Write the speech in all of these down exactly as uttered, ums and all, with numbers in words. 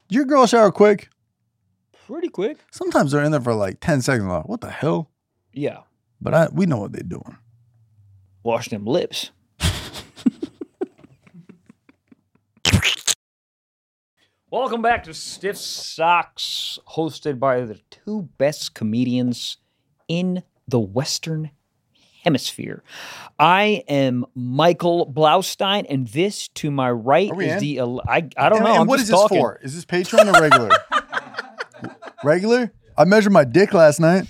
Did your girl shower quick? Pretty quick. Sometimes they're in there for like ten seconds. Like, what the hell? Yeah. But I, we know what they're doing. Wash them lips. Welcome back to Stiff Socks, hosted by the two best comedians in the Western Hemisphere. I am Michael Blaustein, and this to my right is in? the I I don't And, know. and I'm what just is this talking. for? Is this Patreon or regular? Regular? I measured my dick last night.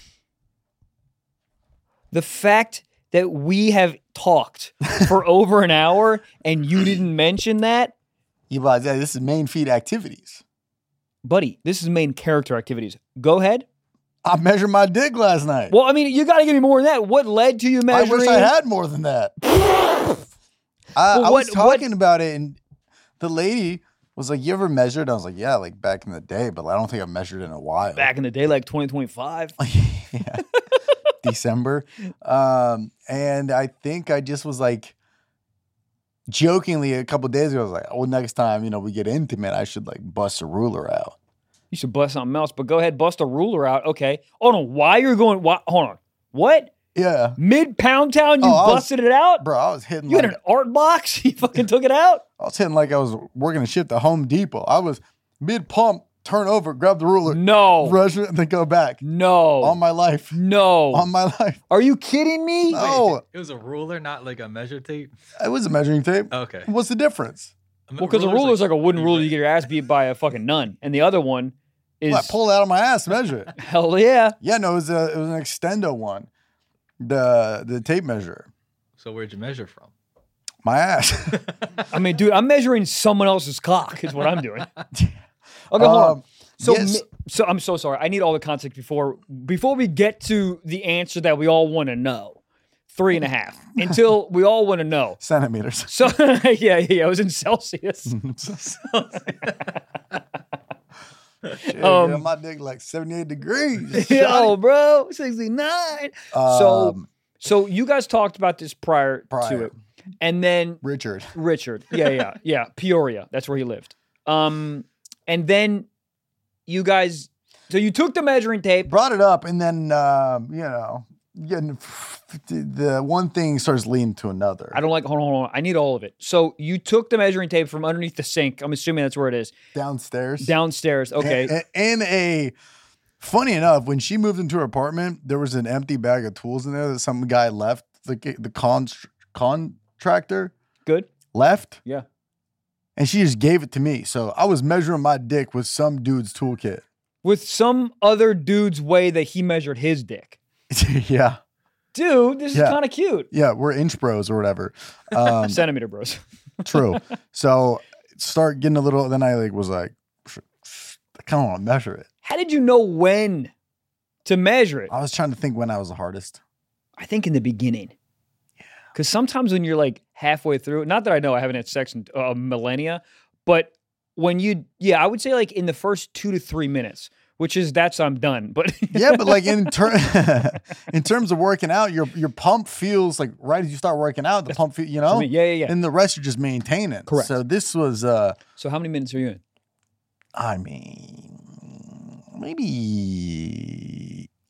The fact that we have talked for over an hour and you didn't mention that, You guys, yeah, this is main feed activities. buddy, this is main character activities. Go ahead. I measured my dick last night. Well, I mean, you got to give me more than that. What led to you I measuring? wish I had more than that. I, Well, I was what- talking about it, and the lady was like, "You ever measured?" I was like, "Yeah, like back in the day, but I don't think I've measured in a while." Back in the day, like twenty twenty-five. yeah, December, um, and I think I just was like, jokingly a couple days ago, I was like, "Well, next time you know we get intimate, I should like bust a ruler out." You should bust something else, but go ahead, bust a ruler out. Okay. Hold on. Why you're going? Why, hold on. What? Yeah, Mid Pound Town, you Oh, I was- busted it out? bro, I was hitting. You like, had an art box? You fucking took it out? I was hitting like I was working a shift at Home Depot. I was mid pump, turn over, grab the ruler, No. rush it, and then go back. No. On my life. no. On my life. Are you kidding me? No, It was a ruler, not like a measure tape. it was a measuring tape. Okay. What's the difference? Well, because a ruler's like a wooden ruler you get your ass beat by a fucking nun. And the other one is. Well, I pulled it out of my ass, measure it. Hell yeah. Yeah, no, it was a it was an extendo one. The the tape measure. So where'd you measure from? My ass. I mean, dude, I'm measuring someone else's cock, is what I'm doing. Okay, hold on. Um, So, yes. mi- so I'm so sorry. I need all the context before before we get to the answer that we all want to know. Three and a half until we all want to know. Centimeters. So yeah, yeah, it was in Celsius. Shit, Um, yeah, my dick like seventy-eight degrees. Yo, bro, sixty-nine. so, Um, so you guys talked about this prior, to Prior. it, and then Richard. Richard, yeah, yeah, yeah, Peoria. That's where he lived. Um, and then you guys, so you took the measuring tape. Brought it up, and then um, you know, getting the one thing starts leading to another. I don't like. Hold on, hold on. I need all of it. So you took the measuring tape from underneath the sink. I'm assuming that's where it is. Downstairs. Downstairs. Okay. A- a- And a funny enough, when she moved into her apartment, there was an empty bag of tools in there that some guy left. The the con- contractor Good. left, Yeah. and she just gave it to me. So I was measuring my dick with some dude's toolkit. With some other dude's way that he measured his dick. yeah, Dude, this is Yeah. kind of cute. yeah, we're inch bros or whatever. Um, Centimeter bros. true. So start getting a little. Then I like was like, I kind of want to measure it. How did you know when to measure it? I was trying to think when I was the hardest. I think in the beginning. Yeah. Because sometimes when you're like halfway through, not that I know I haven't had sex in uh, millennia, but when you, yeah, I would say like in the first two to three minutes, which is that's I'm done. But Yeah, but like in ter- in terms of working out, your your pump feels like right as you start working out, the pump, feel, you know, I mean, yeah, yeah, yeah. and the rest you're just maintaining. Correct. So this was, uh, So how many minutes are you in? I mean, maybe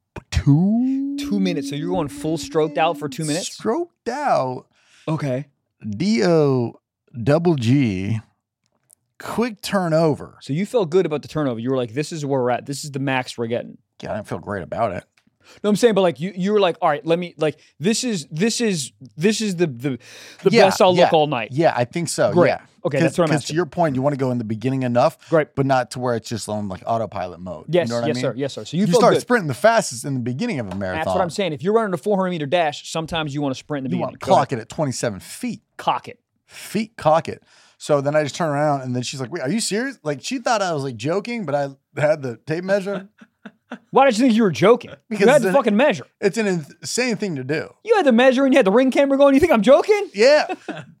two Two minutes. So you're going full stroked out for two minutes? Stroked out. Okay. D O double G. Quick turnover. So you felt good about the turnover. You were like, this is where we're at. This is the max we're getting. Yeah, I didn't feel great about it. No, I'm saying, but like you, you were like, all right, let me like this is this is this is the the, the Yeah, best I'll yeah, look all night. Yeah, I think so. Great. Yeah. Okay, that's what I'm Because to asking. your point, you want to go in the beginning enough, Great. but not to where it's just on like autopilot mode. Yes, you know what yes, I mean? sir. Yes, sir. So you, You, feel start good. sprinting the fastest in the beginning of a marathon. That's what I'm saying. If you're running a four hundred meter dash, sometimes you want to sprint in the You beginning. want to Go clock ahead. it at twenty-seven feet. Cock it. Feet cock it. So then I just turn around and then she's like, wait, are you serious? Like she thought I was like joking, but I had the tape measure. Why did you think you were joking? Because you had to the- fucking measure. It's an insane thing to do. You had the measure and you had the ring camera going. You think I'm joking? Yeah.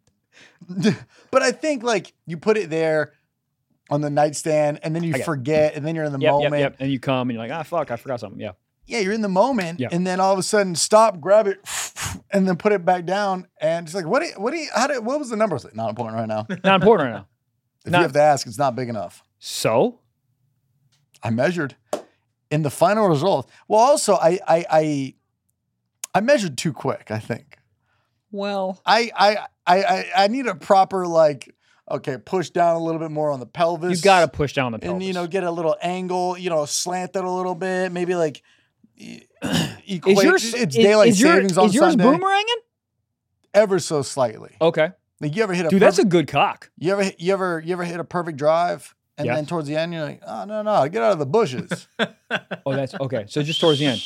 But I think like you put it there on the nightstand and then you I get it. forget and then you're in the Yep, moment. yep, yep. And you come and you're like, ah, fuck, I forgot something. Yeah. Yeah, you're in the moment, Yeah. and then all of a sudden, stop, grab it, and then put it back down. And it's like, what? Do you, what? Do you, how did? What was the number? I was like, not important right now. Not important right now. If Not- you have to ask, it's not big enough. So I measured in the final result. Well, also I I I, I measured too quick, I think. well, I I I I, I need a proper like okay, push down a little bit more on the pelvis. you got to push down the pelvis. and you know get a little angle, you know, slant it a little bit, maybe like e- is equate. yours It's is, daylight is your- savings on is yours Sunday. boomeranging? Ever so slightly. Okay, Like you ever hit a dude, that's a perfect, good cock. you ever hit- you ever you ever hit a perfect drive and Yeah. then towards the end you're like, oh no no, get out of the bushes. Oh, that's okay. So just towards the end,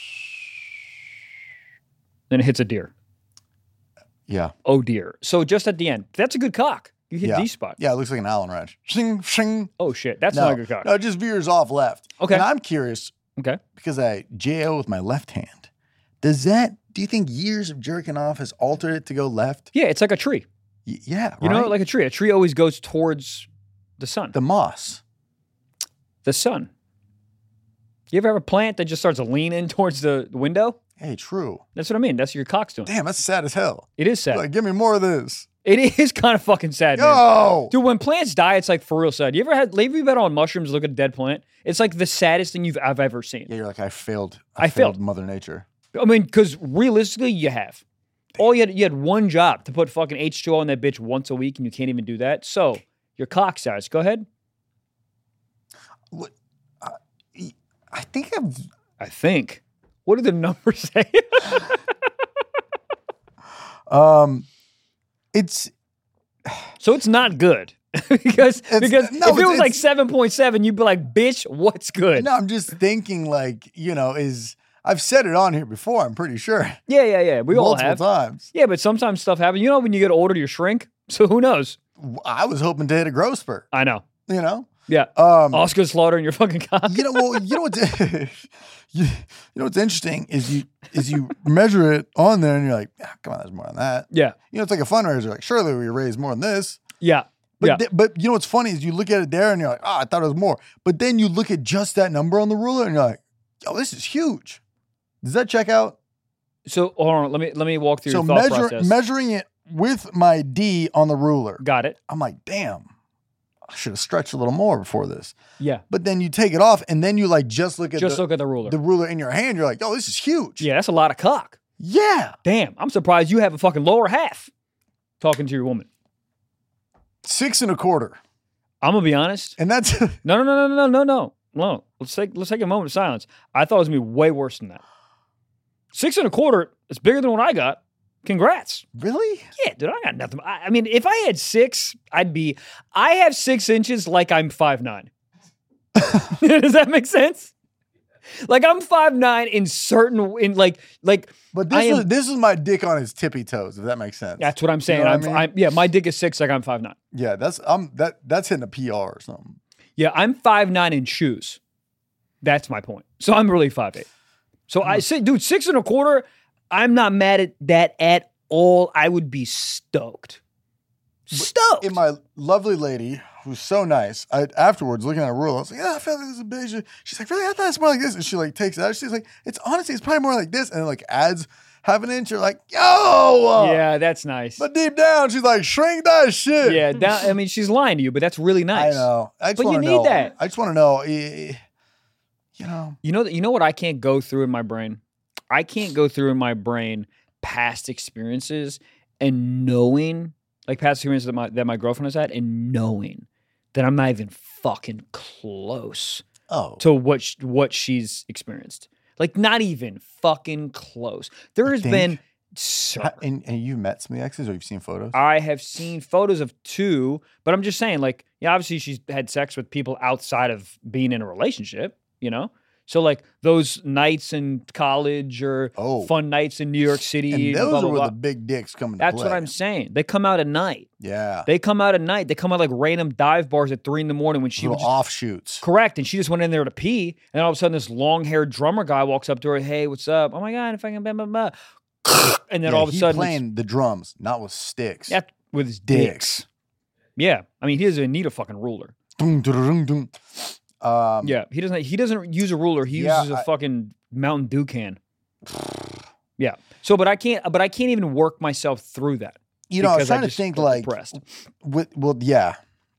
then it hits a deer. yeah. Oh dear. So just at the end, that's a good cock. You hit Yeah. D spot. Yeah, it looks like an Allen wrench. Shing, shing. Oh shit, that's no, not a good cock. no, it just veers off left. Okay. And I'm curious Okay. because I J O with my left hand. Does that? Do you think years of jerking off has altered it to go left? Yeah, it's like a tree. Y- yeah, You right? know, like a tree. A tree always goes towards the sun. the moss. The sun. You ever have a plant that just starts leaning towards the the window? Hey, true. That's what I mean. That's what your cock's doing. Damn, that's sad as hell. It is sad. Like, give me more of this. It is kind of fucking sad, man. Yo, Dude, when plants die, it's like for real sad. You ever had, have you been on mushrooms, look at a dead plant? It's like the saddest thing you've I've ever seen. yeah, you're like I failed. I failed. Mother Nature. I mean, because realistically, you have. All you had, you had one job to put fucking H two O in that bitch once a week, and you can't even do that. So your cock size. Go ahead. What? Uh, I think I've. I think. What do the numbers say? Um, it's So it's not good because It's- because no, if it it's- was like it's- seven point seven, you'd be like, bitch, what's good? no. I'm just thinking like you know is I've said it on here before. I'm pretty sure Yeah, yeah, yeah. We all multiple have. times. Yeah, but sometimes stuff happens. You know, when you get older, you shrink. So who knows? I was hoping to hit a growth spurt. I know. You know. Yeah. Um, Oscar slaughtering your fucking cock. you know, well, you know what's you, you know what's interesting is you is you measure it on there and you're like, ah, come on, there's more than that. Yeah. You know, it's like a fundraiser. Like, surely we raised more than this. Yeah. But yeah. th- but you know what's funny is you look at it there and you're like, oh, I thought it was more. But then you look at just that number on the ruler and you're like, yo, this is huge. Does that check out? So hold on. Let me let me walk through So your thought measure, process. measuring it with my D on the ruler, Got it. I'm like, damn, I should have stretched a little more before this. Yeah. But then you take it off and then you like just look at Just the, look at the ruler. the ruler in your hand. You're like, yo, this is huge. Yeah, that's a lot of cock. Yeah. Damn. I'm surprised you have a fucking lower half talking to your woman. Six and a quarter. I'm gonna be honest. And that's No, no, no, no, no, no, no. No. Let's take let's take a moment of silence. I thought it was gonna be way worse than that. Six and a quarter is bigger than what I got. Congrats. really? Yeah, dude, I got nothing. I, I mean, if I had six, I'd be. I have six inches like I'm five nine. Does that make sense? Like I'm five nine in certain in like like But I this am- was this is my dick on his tippy toes, if that makes sense. that's what I'm saying. You know I'm, what I mean? I'm yeah, my dick is six like I'm five nine. Yeah, that's I'm that that's hitting a P R or something. Yeah, I'm five nine in shoes. That's my point. So I'm really five eight. So Hmm. I say, dude, six and a quarter. I'm not mad at that at all. I would be stoked. Stoked. And my lovely lady, who's so nice, I afterwards looking at a rule, I was like, yeah, I felt like this is a big. She's like, really? I thought it's more like this. And she like takes it out. She's like, it's honestly, it's probably more like this. And then like adds half an inch. You're like, yo. yeah, that's nice. But deep down, she's like, shrink that shit. Yeah, down, I mean, she's lying to you, but that's really nice. I know. I just But you want to need know. that. I just want to know. eh, You know. You know, you know what I can't go through in my brain? I can't go through in my brain past experiences and knowing, like past experiences that my that my girlfriend has had, and knowing that I'm not even fucking close Oh. to what sh- what she's experienced. Like not even fucking close. There has think- been, sir, Ha- And, and you've met some of the exes or you've seen photos? I have seen photos of two, but I'm just saying, like, yeah, obviously she's had sex with people outside of being in a relationship, you know? So, like, those nights in college or Oh. fun nights in New York City, and those blah, are blah, where blah. the big dicks come into That's play. what I'm saying. They come out at night. Yeah. They come out at night. They come out like random dive bars at three in the morning when she Little was just, offshoots. correct. And she just went in there to pee. And all of a sudden, this long haired drummer guy walks up to her. Hey, what's up? Oh my God, if I can, blah, blah, blah. And then Yeah, all of a he sudden, it's- playing the drums, not with sticks. yeah, with his Dicks. dicks. Yeah. I mean, he doesn't even need a fucking ruler. Dum, dum, dum, dum. Um, Yeah, he doesn't. He doesn't use a ruler. He Yeah, uses a I- fucking Mountain Dew can. Yeah. So, but I can't. But I can't even work myself through that. You know, I was because trying to just think get like, depressed. with, well, yeah.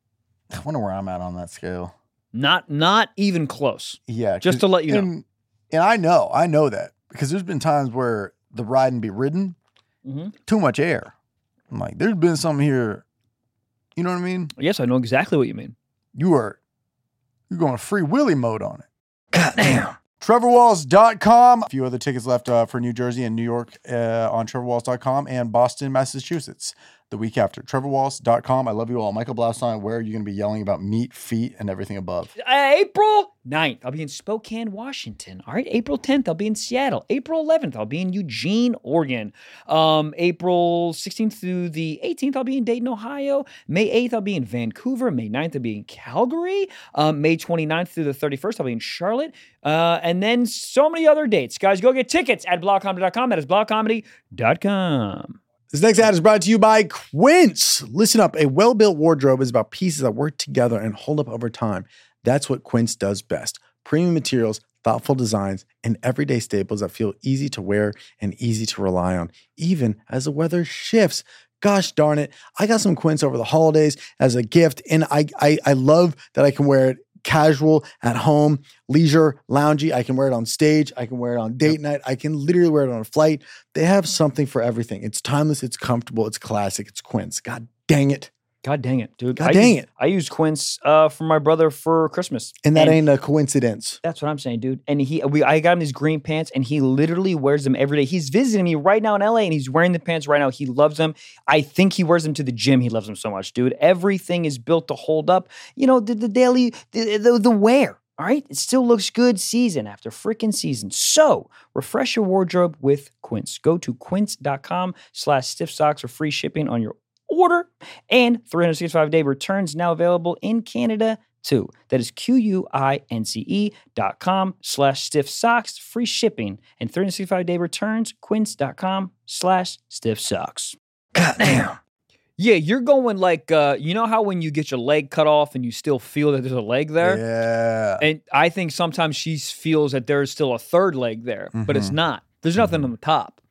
I wonder where I'm at on that scale. Not not even close. Yeah. Just 'cause- to let you know. and, and I know, I know that because there's been times where the ride and be ridden, Mhm. too much air. I'm like, there's been some here. You know what I mean? Yes, I know exactly what you mean. You are, you're going free willy mode on it. Goddamn. Trevor Walls dot com. A few other tickets left uh, for New Jersey and New York uh, on Trevor Walls dot com and Boston, Massachusetts the week after. Trevor Walls dot com. I love you all. Michael Blaustein, where are you going to be yelling about meat, feet, and everything above? Uh, April ninth, I'll be in Spokane, Washington. All right. April tenth, I'll be in Seattle. April eleventh, I'll be in Eugene, Oregon. Um, April sixteenth through the eighteenth, I'll be in Dayton, Ohio. May eighth, I'll be in Vancouver. May ninth, I'll be in Calgary. Um, May twenty-ninth through the thirty-first, I'll be in Charlotte. Uh, and then so many other dates. Guys, go get tickets at blog comedy dot com. That is blog comedy dot com. This next ad is brought to you by Quince. Listen up. A well-built wardrobe is about pieces that work together and hold up over time. That's what Quince does best. Premium materials, thoughtful designs, and everyday staples that feel easy to wear and easy to rely on, even as the weather shifts. Gosh darn it. I got some Quince over the holidays as a gift, and I, I, I love that I can wear it casual, at home, leisure, loungy. I can wear it on stage. I can wear it on date night. I can literally wear it on a flight. They have something for everything. It's timeless. It's comfortable. It's classic. It's Quince. God dang it. God dang it, dude. God I dang used, it. I used Quince uh, for my brother for Christmas. And that ain't a coincidence. That's what I'm saying, dude. And he, we, I got him these green pants, and he literally wears them every day. He's visiting me right now in L A, and he's wearing the pants right now. He loves them. I think he wears them to the gym. He loves them so much, dude. Everything is built to hold up. You know, the, the daily, the, the, the wear. All right, it still looks good season after freaking season. So refresh your wardrobe with Quince. Go to quince.com slash stiff socks for free shipping on your order, and three hundred sixty-five day returns now available in Canada too. That is Q-U-I-N-C-E dot com slash stiff socks, free shipping, and three hundred sixty-five day returns, quince.com slash stiff socks. Goddamn. Yeah, you're going like, uh, you know how when you get your leg cut off and you still feel that there's a leg there? Yeah. And I think sometimes she feels that there's still a third leg there, but it's Mhm. not. There's nothing on the top.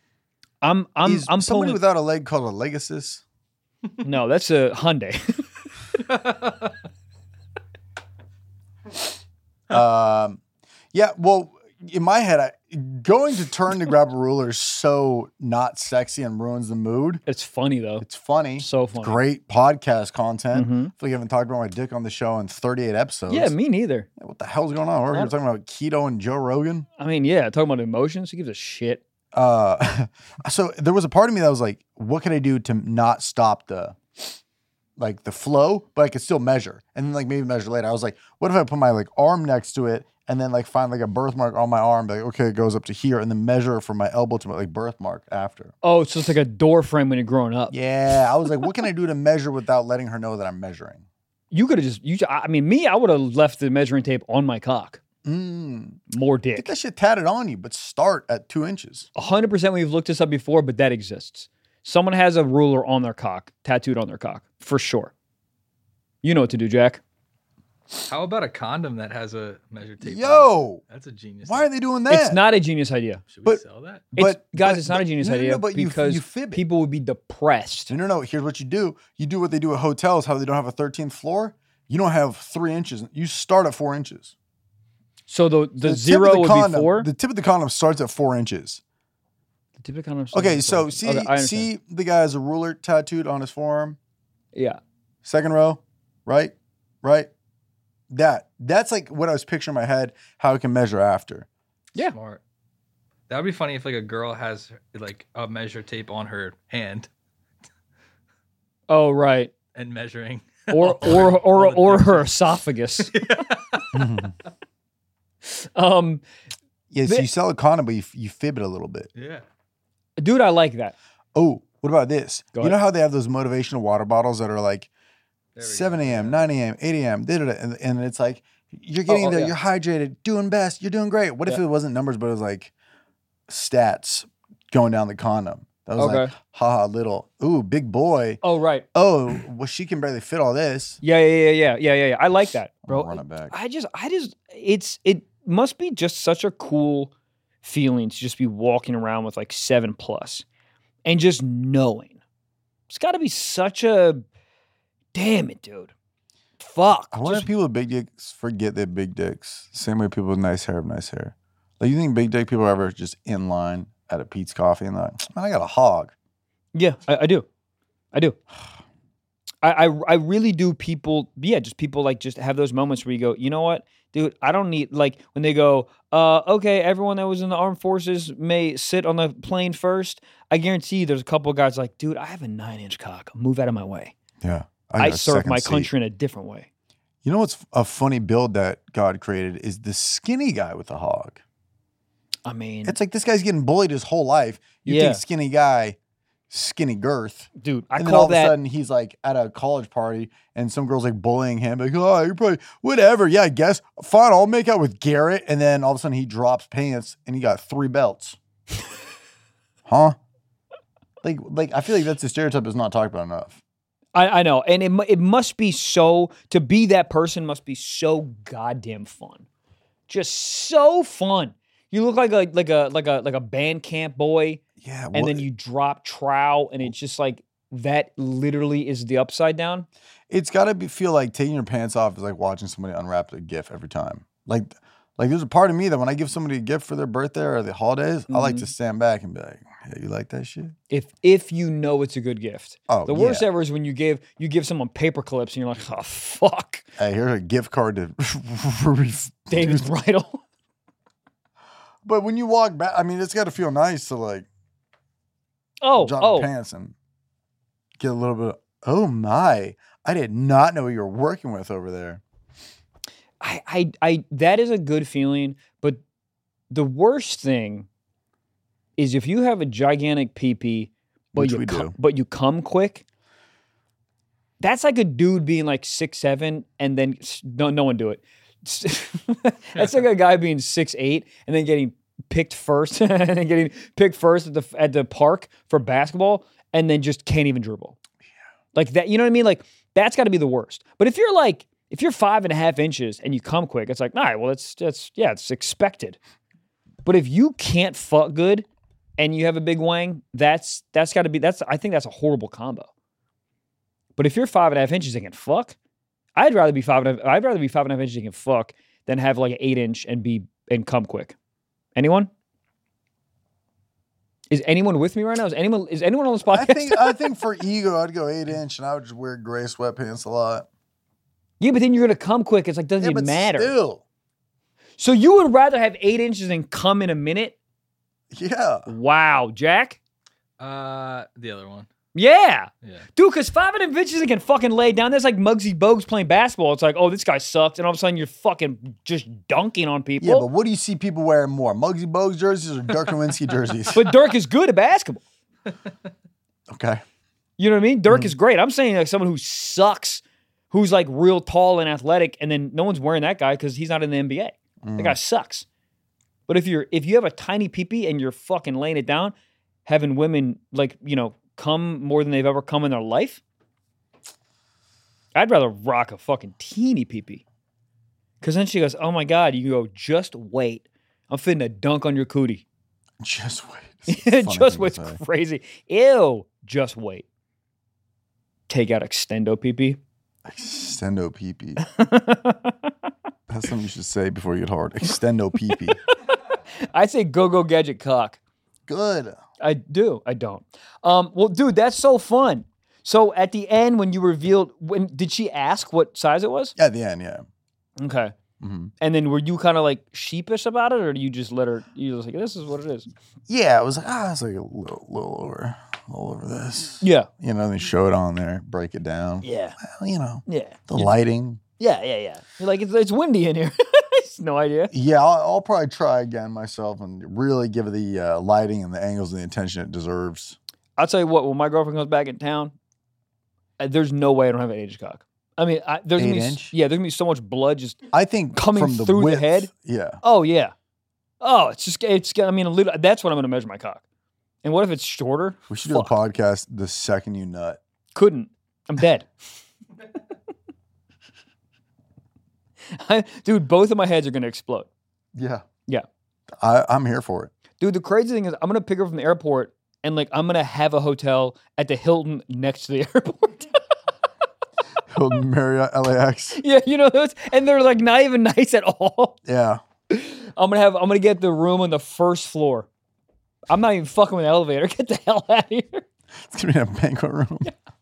I'm, I'm, Is I'm somebody pulling. without a leg called a legatus? No, that's a Hyundai. um, yeah, well, in my head, I, going to turn to grab a ruler is so not sexy and ruins the mood. It's funny though. It's funny. So funny. Great podcast content. Mhm. I feel like I haven't talked about my dick on the show in thirty-eight episodes. Yeah, me neither. Yeah, what the hell's going on? We're Uh, talking about keto and Joe Rogan. I mean, yeah, talking about emotions, who gives a shit? Uh, so there was a part of me that was like, what can I do to not stop the, like the flow, but I could still measure, and then like maybe measure later. I was like, what if I put my like arm next to it and then like find like a birthmark on my arm, be like, okay, it goes up to here, and then measure from my elbow to my like birthmark after. Oh, so it's like a door frame when you're growing up. Yeah, I was like, what can I do to measure without letting her know that I'm measuring? You could have just, you. I mean, me, I would have left the measuring tape on my cock. Mm. More Get dick. that shit tatted on you, but start at two inches. one hundred percent we've looked this up before, but that exists. Someone has a ruler on their cock, tattooed on their cock, for sure. You know what to do, Jack. How about a condom that has a measure tape? on Yo, it? That's a genius. why are they doing that? It's not a genius idea. Should we but- sell that? It's, But- guys, but- it's not a but- genius no, no, no, idea but you- because you fib it. people would be depressed. No, no, no. Here's what you do. You do what they do at hotels, how they don't have a thirteenth floor. You don't have three inches. You start at four inches. So the, the, tip of zero would condom, be four? The tip of the condom starts at four inches. The tip of the condom Okay, starts at so four. see, Okay, I understand. see the guy has a ruler tattooed on his forearm. Yeah. Second row, right, right. That that's like what I was picturing in my head. How I can measure after. Yeah. Smart. That would be funny if like a girl has like a measure tape on her hand Oh, right. and measuring. Or all or her- or all the or things. her esophagus. um, Yes, The- you sell a condom, but you, you fib it a little bit. Yeah. dude, I like that. Oh, what about this? Go you know ahead. how they have those motivational water bottles that are like There we go. seven a.m., Yeah. nine a.m., eight a.m., da, da, da, and, and it's like, you're getting Oh, oh, there, yeah. you're hydrated, doing best, you're doing great. What if Yeah. it wasn't numbers, but it was like stats going down the condom? That was like, Okay. haha, little, ooh, big boy. Oh, right. Oh, well, she can barely fit all this. Yeah, yeah, yeah, yeah, yeah, yeah, yeah. I like that, I'm bro. gonna run it back. I just, I just, it's, it must be just such a cool feeling to just be walking around with like seven plus and just knowing. It's got to be such a, damn it, dude. fuck. I wonder Just- if people with big dicks forget they're big dicks. Same way people with nice hair have nice hair. Like, you think big dick people are ever just in line at a Pete's Coffee and they're like, man, I got a hog. yeah, I, I do. I do. I, I I really do. People, yeah, just people like just have those moments where you go, you know what, dude, I don't need, like when they go, uh, okay, everyone that was in the armed forces may sit on the plane first. I guarantee you there's a couple of guys like, dude, I have a nine inch cock. Move out of my way. Yeah. I, got a serve second my seat. country in a different way. You know what's a funny build that God created is the skinny guy with the hog. I mean, It's like this guy's getting bullied his whole life. You Yeah. think skinny guy, skinny girth. dude, I and then call all of a that. sudden he's like at a college party and some girl's like bullying him. Like, oh, you're probably whatever. Yeah, I guess. Fine, I'll make out with Garrett. And then all of a sudden he drops pants and he got three belts. Huh? Like, like I feel like that's a stereotype that's not talked about enough. I, I know, and it mu- it must be so to be that person must be so goddamn fun, just so fun. You look like a like a like a like a band camp boy, Yeah. and well, then you drop trow, and it's just like that. Literally is the upside down. it's got to be feel like taking your pants off is like watching somebody unwrap a gift every time. Like, like there's a part of me that when I give somebody a gift for their birthday or the holidays, I like Mhm. to stand back and be like, "Hey, you like that shit?" If if you know it's a good gift, Oh, the worst yeah. ever is when you give you give someone paper clips, and you're like, oh fuck, Hey, here's a gift card to Ruby. David Bridle. But when you walk back, I mean, it's got to feel nice to like Oh drop oh, your pants and get a little bit of, oh my, I did not know what you were working with over there. I, I, I, that is a good feeling, but the worst thing is if you have a gigantic pee-pee, but Which you we co- do. but you come quick. That's like a dude being like six seven and then s- no, no one do it. That's like a guy being six eight and then getting picked first and then getting picked first at the at the park for basketball and then just can't even dribble. Like that, you know what I mean? Like that's got to be the worst. But if you're like, if you're five and a half inches and you come quick, it's like, all right, well, it's that's yeah, it's expected. But if you can't fuck good and you have a big wang, that's that's got to be that's I think that's a horrible combo. But if you're five and a half inches and can fuck, I'd rather be five and a, I'd rather be five and a half inches and can fuck than have like an eight inch and be and come quick. Anyone? Is anyone with me right now? Is anyone is anyone on this podcast? I think I think for ego, I'd go eight inch, and I would just wear gray sweatpants a lot. yeah, but then you're gonna come quick. It's like doesn't Yeah, even but matter. still, So you would rather have eight inches and come in a minute? yeah. Wow, Jack. Uh, the other one. Yeah, Yeah. dude. Because five and a half inches and can fucking lay down. That's like Muggsy Bogues playing basketball. It's like, oh, this guy sucks, and all of a sudden you're fucking just dunking on people. Yeah, but what do you see people wearing more, Muggsy Bogues jerseys or Dirk Nowitzki jerseys? But Dirk is good at basketball. Okay. You know what I mean? Dirk is great. I'm saying like someone who sucks, who's like real tall and athletic, and then no one's wearing that guy because he's not in the N B A. That guy sucks. But if you're if you have a tiny peepee and you're fucking laying it down, having women like you know come more than they've ever come in their life, I'd rather rock a fucking teeny peepee. Because then she goes, "Oh my god!" You go, "Just wait, I'm finna to dunk on your cootie." Just wait. It's a funny Just thing to wait's say. crazy. Ew. Just wait. Take out extendo peepee. Extendo peepee. That's something you should say before you get hard. Extendo peepee. I say go go gadget cock. Good. I do. I don't. Um, well, dude, that's so fun. So at the end, when you revealed, when did she ask what size it was? At the end, yeah. Okay. hmm And then were you kind of like sheepish about it, or do you just let her? You just like this is what it is. Yeah, it was like, ah, it's like a little, little over, a little over this. Yeah. You know, they show it on there, break it down. Yeah. Well, you know, Yeah. the lighting. Yeah. Yeah. Yeah. You're like it's, it's windy in here. It's no idea. Yeah, I'll, I'll probably try again myself and really give it the uh, lighting and the angles and the attention it deserves. I'll tell you what. When my girlfriend comes back in town, uh, there's no way I don't have an eight inch cock. I mean, I, there's gonna Eight be, s- inch? yeah, there's gonna be so much blood just. I think Coming from the through the width, head? Yeah. Oh yeah. Oh, it's just it's. I mean, a little. That's what I'm gonna measure my cock. And what if it's shorter? We should Fuck. do a podcast the second you nut. Couldn't. I'm dead. I, dude, both of my heads are gonna explode. Yeah. Yeah. I, I'm here for it. Dude, the crazy thing is I'm gonna pick her from the airport and like I'm gonna have a hotel at the Hilton next to the airport. Hilton Marriott L A X. Yeah, you know those, and they're like not even nice at all. Yeah. I'm gonna have. I'm gonna get the room on the first floor. I'm not even fucking with the elevator. Get the hell out of here. It's gonna be in a banquet room.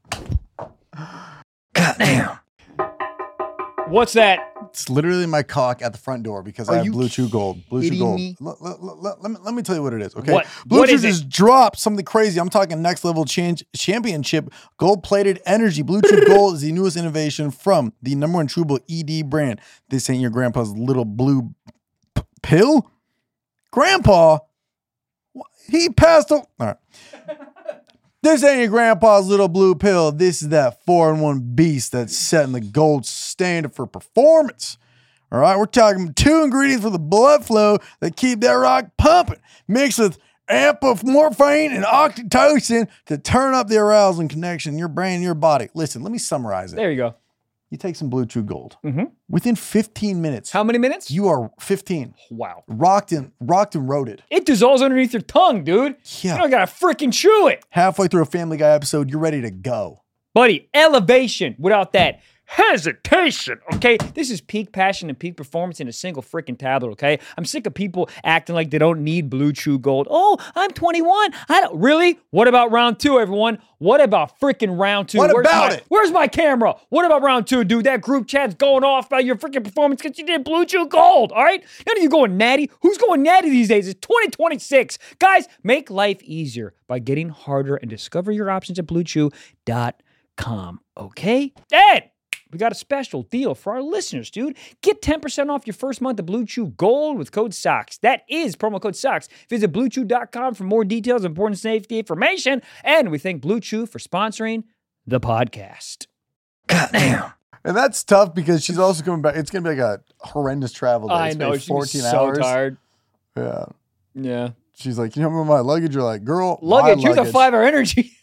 Goddamn. What's that? It's literally my cock at the front door because Are I have you Blue Chew Gold. Blue Chew kidding Gold. me? Let, let- let- let me, let me tell you what it is, okay? What? Blue What Chew is it? just dropped something crazy. I'm talking next level change championship gold plated energy. Blue Chew Gold is the newest innovation from the number one chewable E D brand. This ain't your grandpa's little blue p- pill? Grandpa? Wh- He passed on. All right. This ain't your grandpa's little blue pill. This is that four in one beast that's setting the gold standard for performance. All right, we're talking two ingredients for the blood flow that keep that rock pumping, mixed with apomorphine and oxytocin to turn up the arousal and connection in your brain and your body. Listen, let me summarize it. There you go. You take some Blue Chew Gold. Mm-hmm. Within fifteen minutes, How many minutes? you are fifteen. Wow. Rocked and rocked and roaded. It dissolves underneath your tongue, dude. Yeah. You don't gotta freaking chew it. Halfway through a Family Guy episode, you're ready to go. Buddy, elevation without that hesitation, okay? This is peak passion and peak performance in a single freaking tablet, okay? I'm sick of people acting like they don't need Blue Chew Gold. Oh, I'm twenty-one. I don't really. What about round two, everyone? What about freaking round two? What Where's about my, it? Where's my camera? What about round two, dude? That group chat's going off about your freaking performance because you did Blue Chew Gold, all right? None of you going natty. Who's going natty these days? It's twenty twenty-six. Guys, make life easier by getting harder and discover your options at blue chew dot com, okay? Ed! We got a special deal for our listeners, dude. Get ten percent off your first month of Blue Chew Gold with code SOCKS. That is promo code SOCKS. Visit blue chew dot com for more details and important safety information. And we thank Blue Chew for sponsoring the podcast. Goddamn. And that's tough because she's also coming back. It's going to be like a horrendous travel day. I It's gonna know. be She's fourteen so hours. tired. Yeah. Yeah. She's like, you know, with my luggage. You're like, girl, Luggage. my You're the luggage. five-hour energy.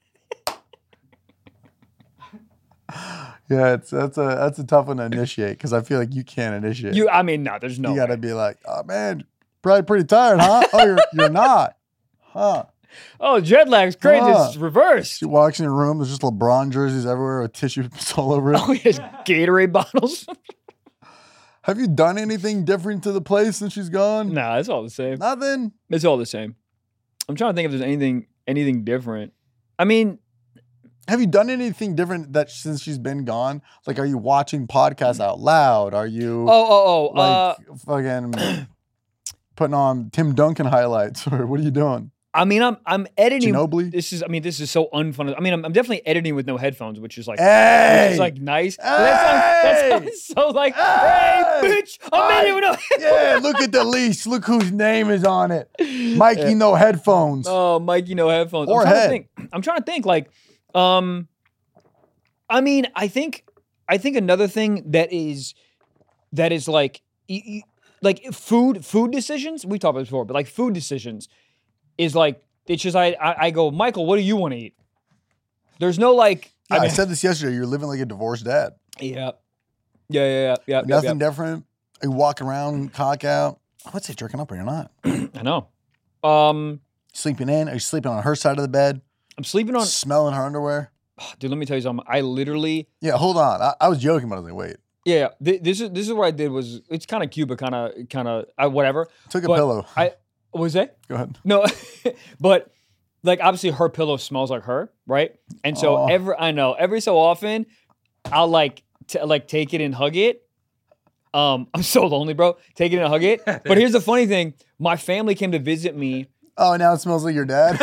Yeah, it's that's a that's a tough one to initiate because I feel like you can't initiate. You. I mean, no, there's no you got to way. be like, oh man, probably pretty tired, huh? Oh, you're you're not, huh? Oh, jet lag's crazy. Huh. It's reversed. She walks in your room. There's just LeBron jerseys everywhere with tissues all over it. Oh, he has Gatorade bottles. Have you done anything different to the place since she's gone? Nah, it's all the same. Nothing. It's all the same. I'm trying to think if there's anything anything different. I mean, Have you done anything different that since she's been gone? Like, are you watching podcasts out loud? Are you oh, oh, oh, uh, like fucking putting on Tim Duncan highlights, or what are you doing? I mean, I'm I'm editing. Ginobili? This is, I mean, this is so unfun. I mean, I'm, I'm definitely editing with no headphones, which is like, Hey! which is like nice. But that, sounds, that sounds so like, hey, Hey! bitch, I'm editing with no Yeah, look at the leash. Look whose name is on it. Mikey, Yeah. no headphones. Oh, Mikey, no headphones. Or I'm trying head. to think. I'm trying to think. Like, um, I mean, I think, I think another thing that is, that is like, y- y- like food, food decisions. We talked about this before, but like food decisions is like it's just I, I I go, Michael, what do you want to eat? There's no like. Yeah, I, mean, said this yesterday. You're living like a divorced dad. Yeah, yeah, yeah, yeah, yeah. Nothing yeah, different. You walk around, cock out. I would say jerking up, or you're not. yeah. I know. Um, Sleeping in? Are you sleeping on her side of the bed? I'm sleeping on. Smelling her underwear? Dude, let me tell you something. I literally. Yeah, hold on. I, I was joking, but I was like, wait. Yeah, yeah. Th- this is this is what I did was it's kind of cute, but kind of kind of I whatever. Took a But pillow. I what was that? Go ahead. No, but like obviously her pillow smells like her, right? And so Aw. every I know every so often I'll like t- like take it and hug it. Um, I'm so lonely, bro. Take it and hug it. But here's the funny thing: my family came to visit me. Oh, now it smells like your dad.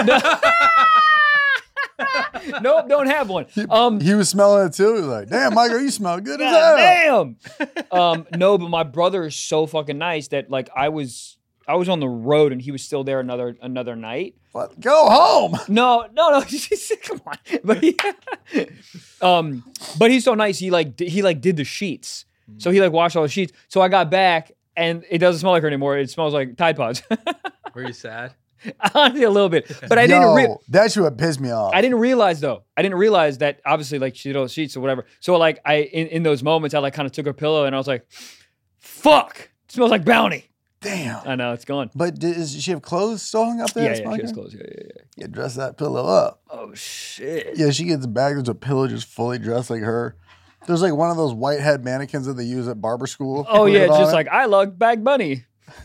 Nope, don't have one. Um, He was smelling it too. He was like, damn, Michael, you smell good as God hell. damn. um, no, but my brother is so fucking nice that like I was I was on the road and he was still there another another night. What? Go home. No, no, no. Come on. But he, um, but he's so nice. He like d- he like did the sheets. So he like washed all the sheets. So I got back and it doesn't smell like her anymore. It smells like Tide Pods. Were you sad? Honestly, a little bit. But I Yo, didn't re- that shit would piss me off. I didn't realize though. I didn't realize that obviously like she did all the sheets or whatever. So like I in, in those moments I like kind of took her pillow and I was like, fuck. It smells like Bounty. Damn. I know, it's gone. But does she have clothes still hung up there? Yeah, It's yeah, not she has good? clothes. Yeah, yeah, yeah. Yeah, dress that pillow up. Oh shit. Yeah, she gets back. There's a pillow just fully dressed like her. There's like one of those white head mannequins that they use at barber school. Oh with yeah, it on just it. like I love Bag Bunny.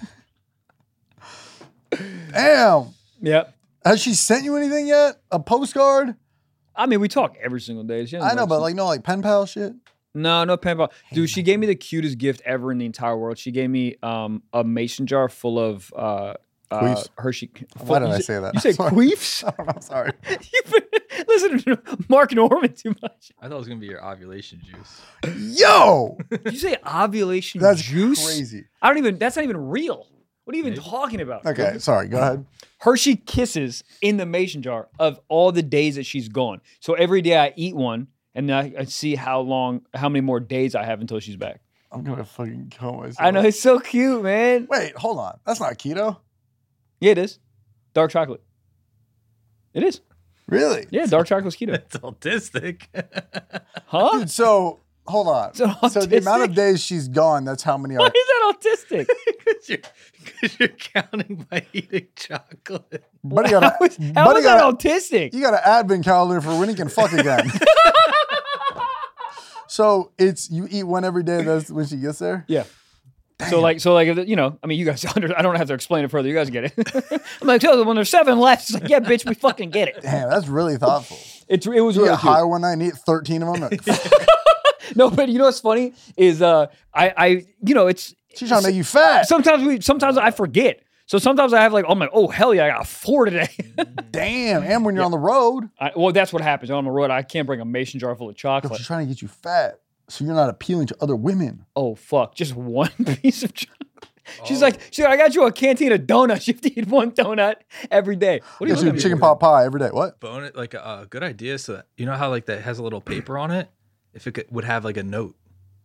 Damn. Yep. Has she sent you anything yet? A postcard? I mean, we talk every single day. She doesn't I know, like- but like no, like pen pal shit. no, no pen pal. Dude, she gave me the cutest gift ever in the entire world. She gave me um a mason jar full of uh, uh Queefs? Hershey. Why did you I say- say that? You say Sorry. queefs? I don't know. Sorry. You've been listening to Mark Norman too much. I thought it was gonna be your ovulation juice. Yo, Did you say ovulation that's juice? crazy. I don't even. That's not even real. What are you even Maybe. talking about? Okay, sorry. Go ahead. Hershey Kisses in the mason jar of all the days that she's gone. So every day I eat one, and then I, I see how long, how many more days I have until she's back. I'm gonna fucking kill myself. I know it's so cute, man. Wait, hold on. That's not keto. Yeah, it is. Dark chocolate. It is. Really? Yeah, dark chocolate's keto. It's autistic. Huh? Dude, so hold on. Is it So the amount of autistic? days she's gone, that's how many Why are. is that autistic? Because you're, 'cause you're counting by eating chocolate. Buddy got How a, is, how buddy is that got a, autistic? you got an advent calendar for when he can fuck again. So it's you eat one every day. That's when she gets there. Yeah. So like, so like, you know, I mean, you guys, under, I don't have to explain it further. You guys get it. I'm like, tell them when there's seven left. It's like, yeah, bitch, we fucking get it. Damn, that's really thoughtful. It's it was You really get cute. high one night and eat thirteen of them. No, but you know what's funny is uh, I I you know it's She's trying to make you fat. sometimes we sometimes I forget. So sometimes I have like, oh my, oh hell yeah, I got four today. Damn. And when you're on the road, I, well, that's what happens on the road. I can't bring a mason jar full of she's chocolate. trying to get you fat, so you're not appealing to other women. Oh fuck, just one piece of chocolate. She's like, she's like, I got you a canteen of donuts. You have to eat one donut every day. What are you Get you looking at? chicken me pot pie every day. What? Bone it like a uh, good idea. So that, you know how like that has a little paper on it. If it could, would have like a note.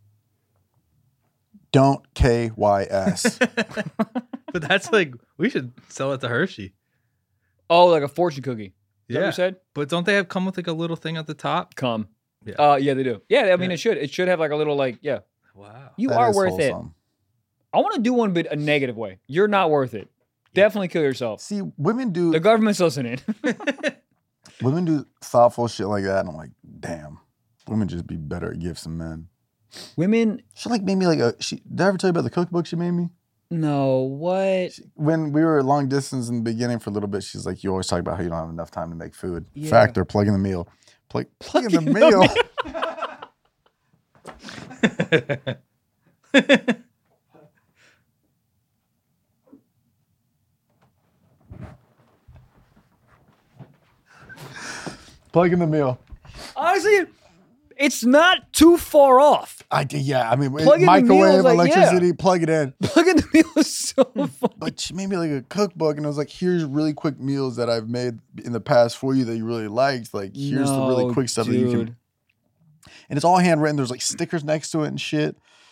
Don't K Y S. But that's like we should sell it to Hershey. for? Oh, like a fortune cookie. Is that what Yeah. you said? But don't they have come with like a little thing at the top? Come. Yeah. Uh, yeah, they do. Yeah, I mean, Yeah. it should. It should have like a little like, yeah. Wow. You That are is worth it. wholesome. I want to do one, but a negative way. You're not worth it. Definitely kill yourself. See, women do The government's listening. women do thoughtful shit like that, and I'm like, damn, women just be better at gifts than men. Women, She like made me like a. She did I ever tell you about the cookbook she made me? no, what? She, when we were long distance in the beginning for a little bit, she's like, you always talk about how you don't have enough time to make food. Yeah. Fact, they're plugging the meal. Plug, plugging the Plugging the meal. plugging the meal. Honestly, it's not too far off. I did, yeah. I mean, Plugging the meal microwave, is like, electricity, plug it in. Plugging the meal is so fun. But she made me like a cookbook, and it was like, here's really quick meals that I've made in the past for you that you really liked. Like, here's the really No, quick stuff that you can. dude. And it's all handwritten. There's like stickers next to it and shit.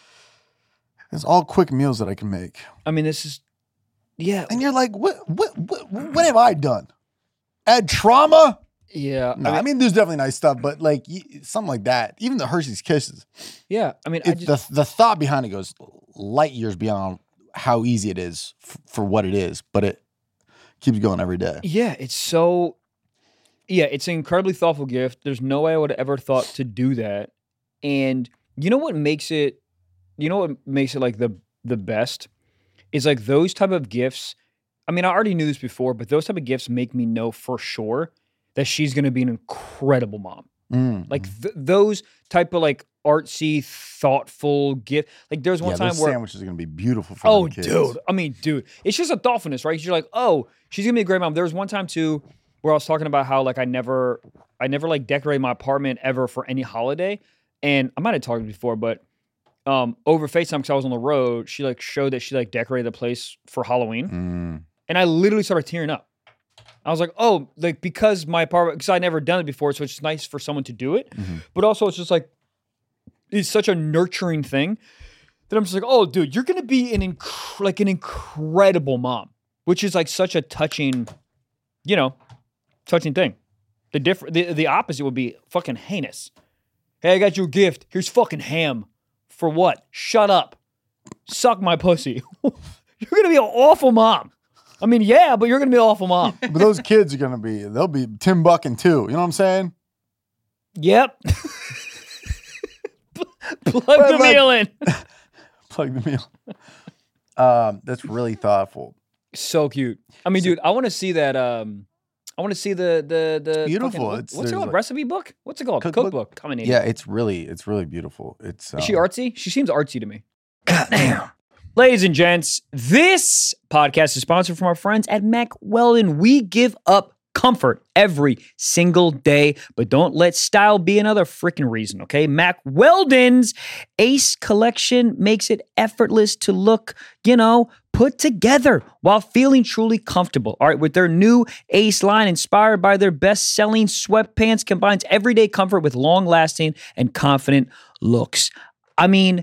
It's all quick meals that I can make. I mean, this is, yeah. And you're like, what, what, what, what have I done? Add trauma? Yeah. No, I mean, I mean, there's definitely nice stuff, but like y- something like that. Even the Hershey's Kisses, yeah. I mean, I it, just, the the thought behind it goes light years beyond how easy it is f- for what it is, but it keeps going every day. yeah, it's so, yeah, it's an incredibly thoughtful gift. There's no way I would have ever thought to do that. And you know what makes it, you know what makes it like the the best is like those type of gifts. I mean, I already knew this before, but those type of gifts make me know for sure that she's going to be an incredible mom. Mm. Like th- those type of like artsy, thoughtful gift. Like there's one yeah, time those where, sandwiches are gonna be beautiful for oh, them kids. dude, I mean, dude, it's just a thoughtfulness, right? You're like, oh, she's gonna be a great mom. There was one time too where I was talking about how like I never, I never like decorate my apartment ever for any holiday, and I might have talked before, but um, over FaceTime because I was on the road, she like showed that she like decorated the place for Halloween, Mm. and I literally started tearing up. I was like, oh, like because my apartment, because I'd never done it before, so it's nice for someone to do it. Mhm. But also, it's just like, it's such a nurturing thing that I'm just like, oh, dude, you're gonna be an inc- like an incredible mom, which is like such a touching, you know, touching thing. The different, the, the opposite would be fucking heinous. Hey, I got you a gift. Here's fucking ham. For what? Shut up. Suck my pussy. You're gonna be an awful mom. I mean, yeah, but you're gonna be an awful mom. But those kids are gonna be, they'll be Tim Bucking too. You know what I'm saying? Yep. Plug But, the like- meal in. Plug the meal. Um, that's really thoughtful. So cute. I mean, So- dude, I want to see that. Um, I want to see the the the beautiful. fucking- what- It's- what's it there's called? like- Recipe book? What's it called? Cookbook? Cookbook. Coming in. Yeah, it's really, it's really beautiful. It's um, Is she artsy? She seems artsy to me. Goddamn. Ladies and gents, this podcast is sponsored from our friends at Mack Weldon. We give up comfort every single day, but don't let style be another freaking reason, okay? Mack Weldon's Ace collection makes it effortless to look, you know, put together while feeling truly comfortable. All right, with their new Ace line inspired by their best-selling sweatpants, combines everyday comfort with long-lasting and confident looks. I mean,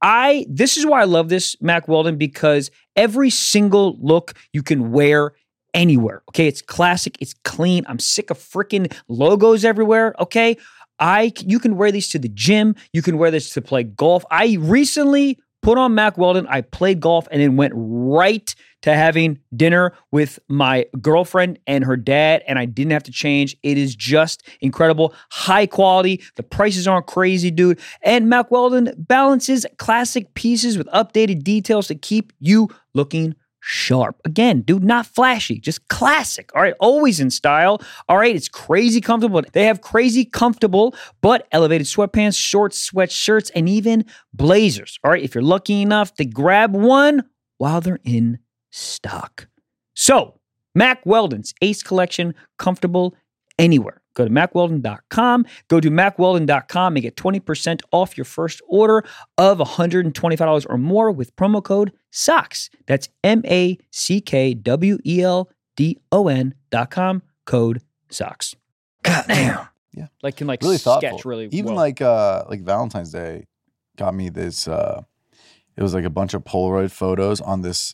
I this is why I love this Mack Weldon, because every single look you can wear anywhere. Okay, it's classic, it's clean. I'm sick of freaking logos everywhere. Okay, I you can wear these to the gym. You can wear this to play golf. I recently put on Mack Weldon. I played golf and then went right to having dinner with my girlfriend and her dad, and I didn't have to change. It is just incredible. High quality. The prices aren't crazy, dude. And Mack Weldon balances classic pieces with updated details to keep you looking sharp. Again, dude, not flashy, just classic. All right, always in style. All right, it's crazy comfortable. They have crazy comfortable but elevated sweatpants, shorts, sweatshirts, and even blazers. All right, if you're lucky enough to grab one while they're in stock. So, Mack Weldon's Ace Collection, comfortable anywhere. Go to mack weldon dot com. Go to mack weldon dot com and get twenty percent off your first order of one hundred twenty-five dollars or more with promo code SOCKS. That's M A C K W E L D O N dot com, code SOCKS. Goddamn. Yeah. Like, can like really sketch thoughtful. really Even well. like uh like Valentine's Day got me this uh it was like a bunch of Polaroid photos on this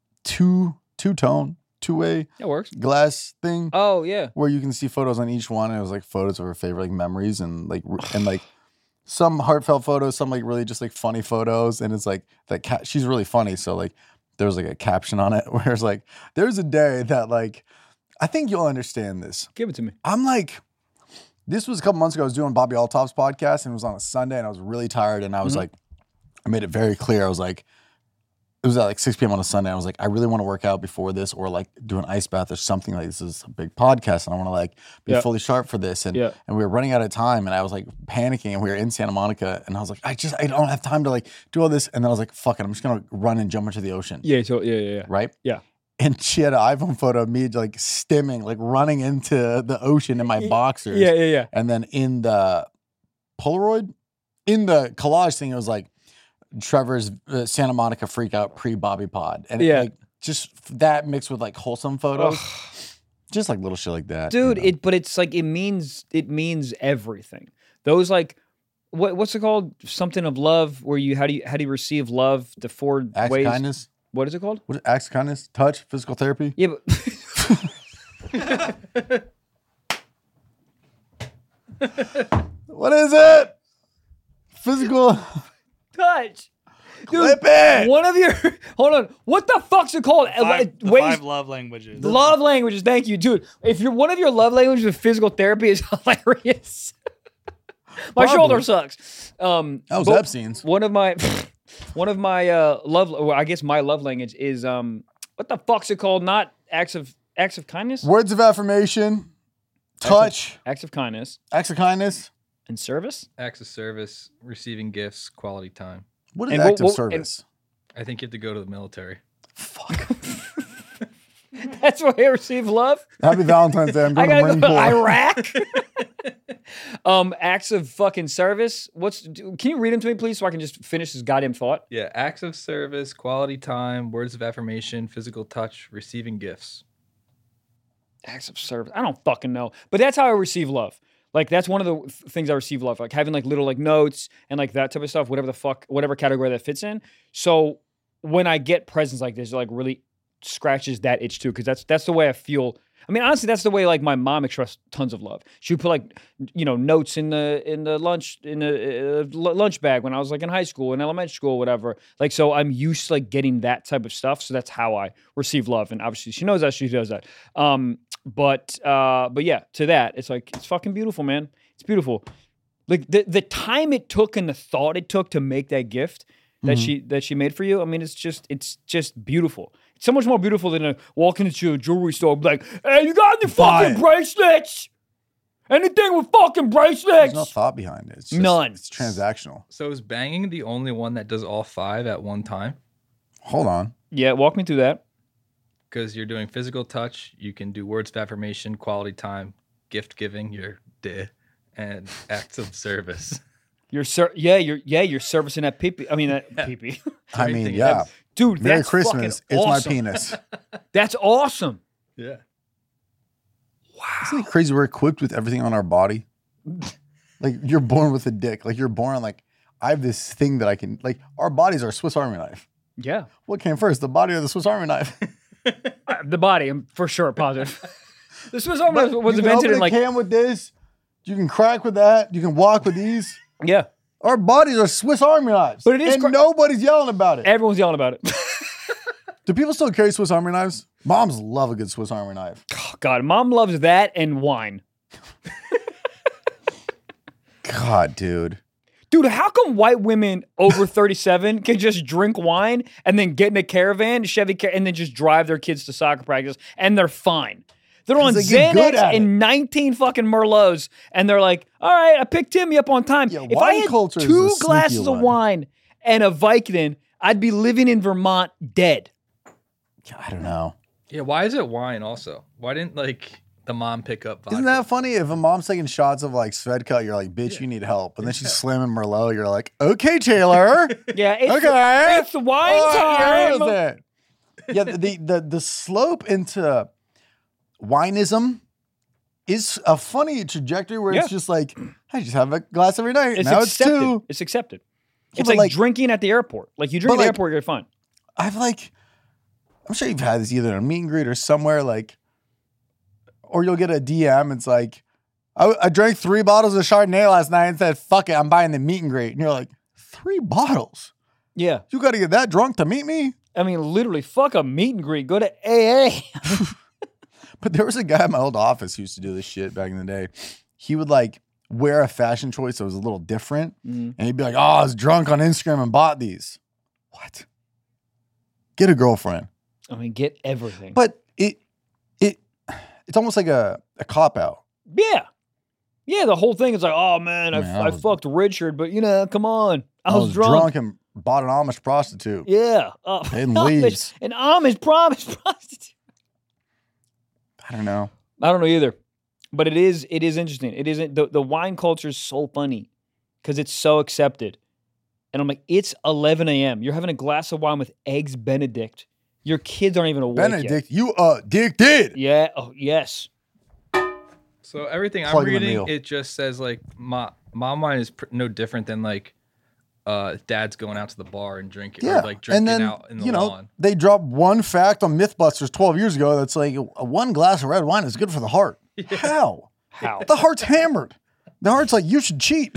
two two tone, two way That works. glass thing Oh, yeah. where you can see photos on each one. And it was like photos of her favorite like memories and like r- and like some heartfelt photos, some like really just like funny photos. And it's like that ca- she's really funny. So like there was like a caption on it where it's like, there's a day that like I think you'll understand this. Give it to me. I'm like, this was a couple months ago. I was doing Bobby Altoff's podcast and it was on a Sunday and I was really tired. And I was Mhm. like, I made it very clear. I was like, it was at like six p.m. on a Sunday. I was like, I really want to work out before this or like do an ice bath or something. Like this is a big podcast and I want to like be Yeah. fully sharp for this. And Yeah. and we were running out of time and I was like panicking and we were in Santa Monica and I was like, I just, I don't have time to like do all this. And then I was like, fuck it. I'm just going to run and jump into the ocean. Yeah, so, yeah, yeah, yeah. Right? Yeah. And she had an iPhone photo of me like stimming, like running into the ocean in my boxers. Yeah, yeah, yeah. And then in the Polaroid, in the collage thing, it was like Trevor's uh, Santa Monica freak out pre Bobby Pod. And it, Yeah. like just that mixed with like wholesome photos, just like little shit like that. you Dude, know? it but it's like it means it means everything. Those like what what's it called? Something of love where you how do you how do you receive love? The four acts ways. of kindness. What is it called? What is acts of kindness? Touch, physical therapy. Yeah, but What is it? Physical. touch. Dude, Clip it. one of your hold on. What the fuck's it called? Five, the Ways- five love languages. love languages. Thank you, dude. If you're one of your love languages with physical therapy is hilarious. My Probably. shoulder sucks. Um, That was but Epstein's. One of my, one of my uh, love. Well, I guess my love language is um, what the fuck's it called? Not acts of acts of kindness. Words of affirmation. Touch. Acts of kindness Acts of kindness. and service. Acts of service, receiving gifts, quality time. What is And act what- of what- service? I think you have to go to the military. Fuck. That's why I receive love. Happy Valentine's Day. I'm I going to gotta Marine go Corps. to Iraq. um, acts of fucking service. What's? Can you read them to me, please, so I can just finish this goddamn thought? Yeah, acts of service, quality time, words of affirmation, physical touch, receiving gifts. Acts of service. I don't fucking know, but that's how I receive love. Like that's one of the th- things I receive love, like having like little like notes and like that type of stuff, whatever the fuck, whatever category that fits in. So when I get presents like this, it like really scratches that itch too, because that's that's the way I feel. I mean, honestly, that's the way like my mom expressed tons of love. She would put like you know notes in the in the lunch in the uh, l- lunch bag when I was like in high school, in elementary school, whatever. Like so, I'm used to like getting that type of stuff. So that's how I receive love, and obviously she knows that she does that. Um, but uh, but yeah, to that, it's like it's fucking beautiful, man. It's beautiful. Like the the time it took and the thought it took to make that gift that Mhm. she that she made for you. I mean, it's just it's just beautiful. It's so much more beautiful than a walking into a jewelry store and be like, "Hey, you got any Buy fucking it. bracelets? Anything with fucking bracelets?" There's no thought behind it. It's just, None. It's transactional. So is banging the only one that does all five at one time? Hold on. Yeah, walk me through that. Because you're doing physical touch, you can do words of affirmation, quality time, gift giving, your day, and acts of service. You're ser- yeah, you're yeah, you're servicing that pee I mean that Yeah. pee I mean, Everything yeah. else. Dude, Merry that's Christmas. fucking It's my awesome. penis. That's awesome. Yeah. Isn't it crazy? We're equipped with everything on our body. Like you're born with a dick. Like you're born like I have this thing that I can like. Our bodies are a Swiss Army knife. Yeah. What came first, the body or the Swiss Army knife? Uh, the body, I'm for sure positive. The Swiss Army But knife was you can invented open in a like can with this. You can crack with that. You can walk with these. yeah. Our bodies are Swiss Army knives. But it is and cra- nobody's yelling about it. Everyone's yelling about it. Do people still carry Swiss Army knives? Moms love a good Swiss Army knife. Oh, God, mom loves that and wine. God, dude. Dude, how come white women over thirty-seven can just drink wine and then get in a caravan, Chevy, car- and then just drive their kids to soccer practice and they're fine? They're on they get good Xanax at it. and nineteen fucking Merlots, and they're like, "All right, I picked Timmy up on time." Yeah, if I wine had culture is two a sneaky glasses of one. wine and a Vicodin, I'd be living in Vermont dead. I don't know. Yeah, why is it wine also? Why didn't like the mom pick up vodka? Isn't that funny? If a mom's taking shots of like Svedka, you're like, bitch, you need help. And then she's slamming Merlot, you're like, okay, Taylor. Yeah, it's Okay. it's wine What year is time. it? Yeah, the, the the the slope into wineism is a funny trajectory where Yeah. it's just like, I just have a glass every night. It's now accepted. it's two. It's accepted. Yeah, It's but like, like- drinking at the airport. Like you drink But at the like- airport, you're fine. I've like, I'm sure you've had this either in a meet and greet or somewhere like, or you'll get a D M. It's like, I, I drank three bottles of Chardonnay last night and said, fuck it, I'm buying the meet and greet. And you're like, three bottles? Yeah. You got to get that drunk to meet me? I mean, literally, fuck a meet and greet. Go to A A. But there was a guy at my old office who used to do this shit back in the day. He would like wear a fashion choice that was a little different. Mhm. And he'd be like, oh, I was drunk on Instagram and bought these. What? Get a girlfriend. I mean, get everything. But it it it's almost like a, a cop out. yeah. Yeah, the whole thing is like, oh, man, I, Man, I I was- fucked Richard, but, you know, come on. I, was, drunk. and bought an Amish prostitute. Yeah. Uh, In Amish- Leeds. An Amish promise prostitute. I don't know. I don't know either. But it is it is interesting. It isn't the, the wine culture is so funny because it's so accepted. And I'm like, it's eleven a.m. You're having a glass of wine with eggs Benedict. Your kids aren't even awake Benedict, you uh dick did. yet. Yeah. Oh, yes. So everything I'm Plug in the reading, meal. it just says like mom, mom wine is pr- no different than like uh dad's going out to the bar and drinking, Yeah. or like drinking and then, out in the you know, lawn. they dropped one fact on Mythbusters twelve years ago that's like uh, one glass of red wine is good for the heart. How? How? The heart's hammered. The heart's like, you should cheat.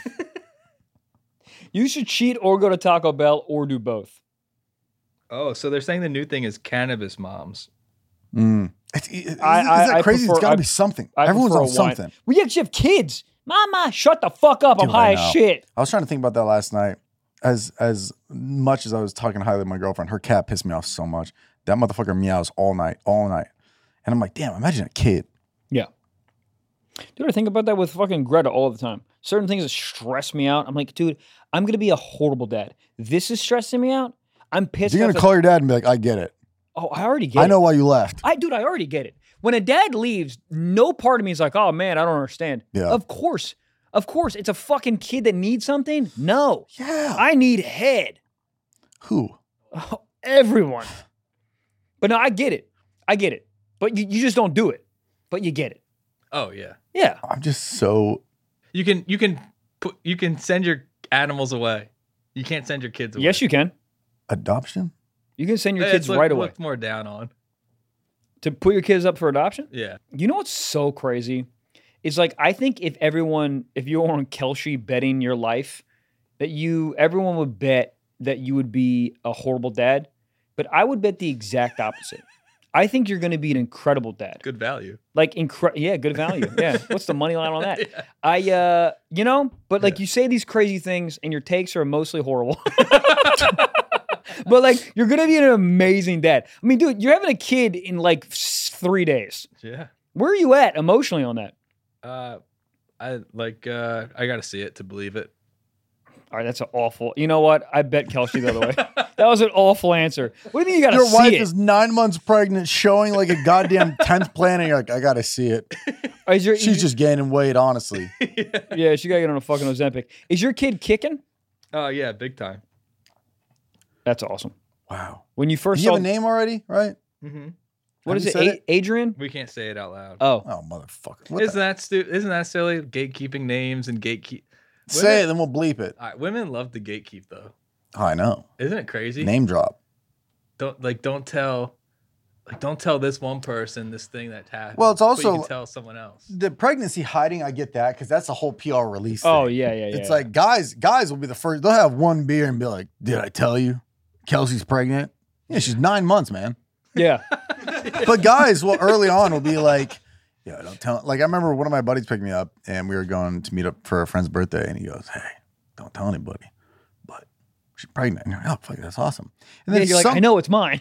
You should cheat or go to Taco Bell or do both. Oh, so they're saying the new thing is cannabis moms. Mm. It's, it- isn't I- I- that I crazy? prefer- it's got to I- be something. I Everyone's prefer on a wine. something. We actually have kids. Mama, shut the fuck up. I'm Dude, high I as know. shit. I was trying to think about that last night. As as much as I was talking highly of my girlfriend, her cat pissed me off so much. That motherfucker meows all night, all night. And I'm like, damn, imagine a kid. Yeah. Dude, I think about that with fucking Greta all the time. Certain things that stress me out. I'm like, dude, I'm gonna be a horrible dad. This is stressing me out. I'm pissed. You're off gonna that- call your dad and be like, I get it. Oh, I already get I it. know why you left. I dude, I already get it. When a dad leaves, no part of me is like, oh man, I don't understand. Yeah. Of course. Of course. It's a fucking kid that needs something. No. Yeah. I need head. Who? Oh, everyone. But no, I get it. I get it. But you, you just don't do it. But you get it. Oh yeah, Yeah. I'm just so you can you can put you can send your animals away. You can't send your kids away. Yes, you can. adoption. You can send your It's kids looked- right away. looked more down on. To put your kids up for adoption? Yeah. You know what's so crazy? It's like I think if everyone, if you were on Kelsey betting your life, that you, everyone would bet that you would be a horrible dad. But I would bet the exact opposite. I think you're going to be an incredible dad. Good value. Like, incre- yeah, good value. Yeah. What's the money line on that? Yeah. I, uh, you know, but like Yeah. you say these crazy things and your takes are mostly horrible. But like, you're going to be an amazing dad. I mean, dude, you're having a kid in like s- three days. Yeah. Where are you at emotionally on that? Uh, I like. Uh, I got to see it to believe it. All right, that's an awful. You know what? I bet Kelsey the other way. That was an awful answer. What do you mean you got to Your see wife it? is nine months pregnant, showing like a goddamn tenth plan, and you're like, I gotta see it. Or is your, She's just gaining weight, honestly. yeah, she got to get on a fucking Ozempic. Is your kid kicking? Oh yeah, big time. That's awesome. Wow. When you Do first you saw, have a name already, right? Mm-hmm. what Have is you it, said A- Adrian? We can't say it out loud. Oh, Oh, motherfucker. What Isn't the- that stu- Isn't that silly? Gatekeeping names and gatekeep. Say it, then we'll bleep it. All right, women love to gatekeep though. Oh, I know. Isn't it crazy? Name drop. Don't like don't tell like don't tell this one person this thing that happened. Well, it's but also- you can tell someone else. The pregnancy hiding, I get that because that's a whole P R release. oh thing. yeah, yeah, yeah. It's like guys, guys will be the first. They'll have one beer and be like, "Did I tell you, Kelsey's pregnant?" Yeah, she's nine months, man. yeah. But guys will early on will be like, "Yeah, don't tell." Like I remember one of my buddies picked me up and we were going to meet up for a friend's birthday, and he goes, "Hey, don't tell anybody, but she's pregnant." And you're like, "Oh, fuck, that's awesome." And And then you're like, some- I know it's mine.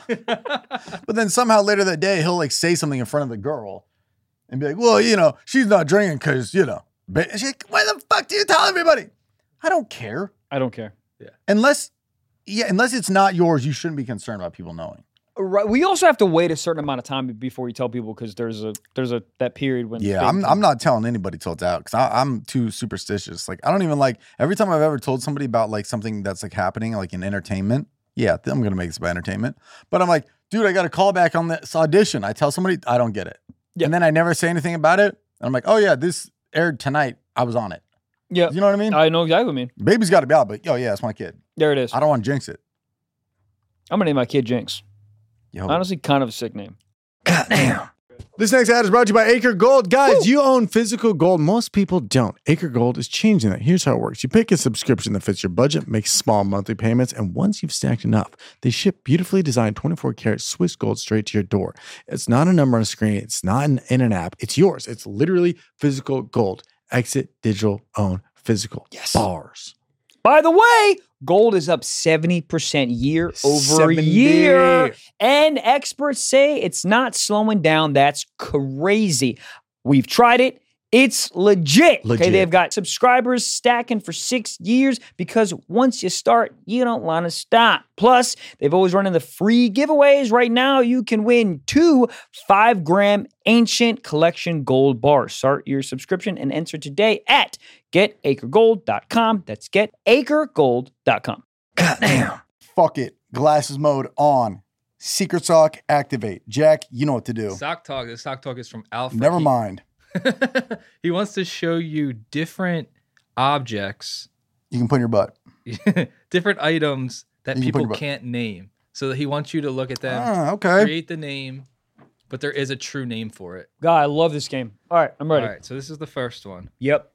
But then somehow later that day, he'll like say something in front of the girl and be like, well, you know, she's not drinking because, you know, ba-" and she's like, why the fuck do you tell everybody? I don't care. I don't care. Unless, yeah, unless it's not yours, you shouldn't be concerned about people knowing. Right. We also have to wait a certain amount of time before you tell people because there's a there's a that period when Yeah, baby I'm, comes- I'm not telling anybody till it's out because I'm too superstitious. Like, I don't even like, every time I've ever told somebody about like something that's like happening, like in entertainment, yeah, I'm going to make this about entertainment. But I'm like, dude, I got a call back on this audition. I tell somebody, I don't get it. Yeah. And then I never say anything about it. And I'm like, oh yeah, this aired tonight. I was on it. Yeah, You know what I mean? I know exactly what I mean. Baby's got to be out, but oh yeah, it's my kid. There it is. I don't want to jinx it. I'm gonna name my kid Jinx. Yo. Honestly, kind of a sick name. Goddamn. This next ad is brought to you by Acre Gold. Guys, you own physical gold. Most people don't. Acre Gold is changing that. Here's how it works. You pick a subscription that fits your budget, make small monthly payments, and once you've stacked enough, they ship beautifully designed twenty-four karat Swiss gold straight to your door. It's not a number on a screen. It's not in, in an app. It's yours. It's literally physical gold. Exit Digital own physical. Yes. Bars. By the way, gold is up seventy percent year over seventy year. And experts say it's not slowing down. That's crazy. We've tried it. It's legit. Legit. Okay, they've got subscribers stacking for six years because once you start, you don't want to stop. Plus, they've always running the free giveaways. Right now, you can win two five gram ancient collection gold bars. Start your subscription and enter today at get acre gold dot com. That's get acre gold dot com. Goddamn. Fuck it. Glasses mode on. Secret sock activate. Jack, you know what to do. Sock talk. This sock talk is from Alfred. Never He- mind. he wants to show you different objects, You can put in your butt. different items that You can put people your bu- can't name. So that he wants you to look at them, Ah, okay. create the name, but there is a true name for it. God, I love this game. All right, I'm ready. All right, so this is the first one. Yep.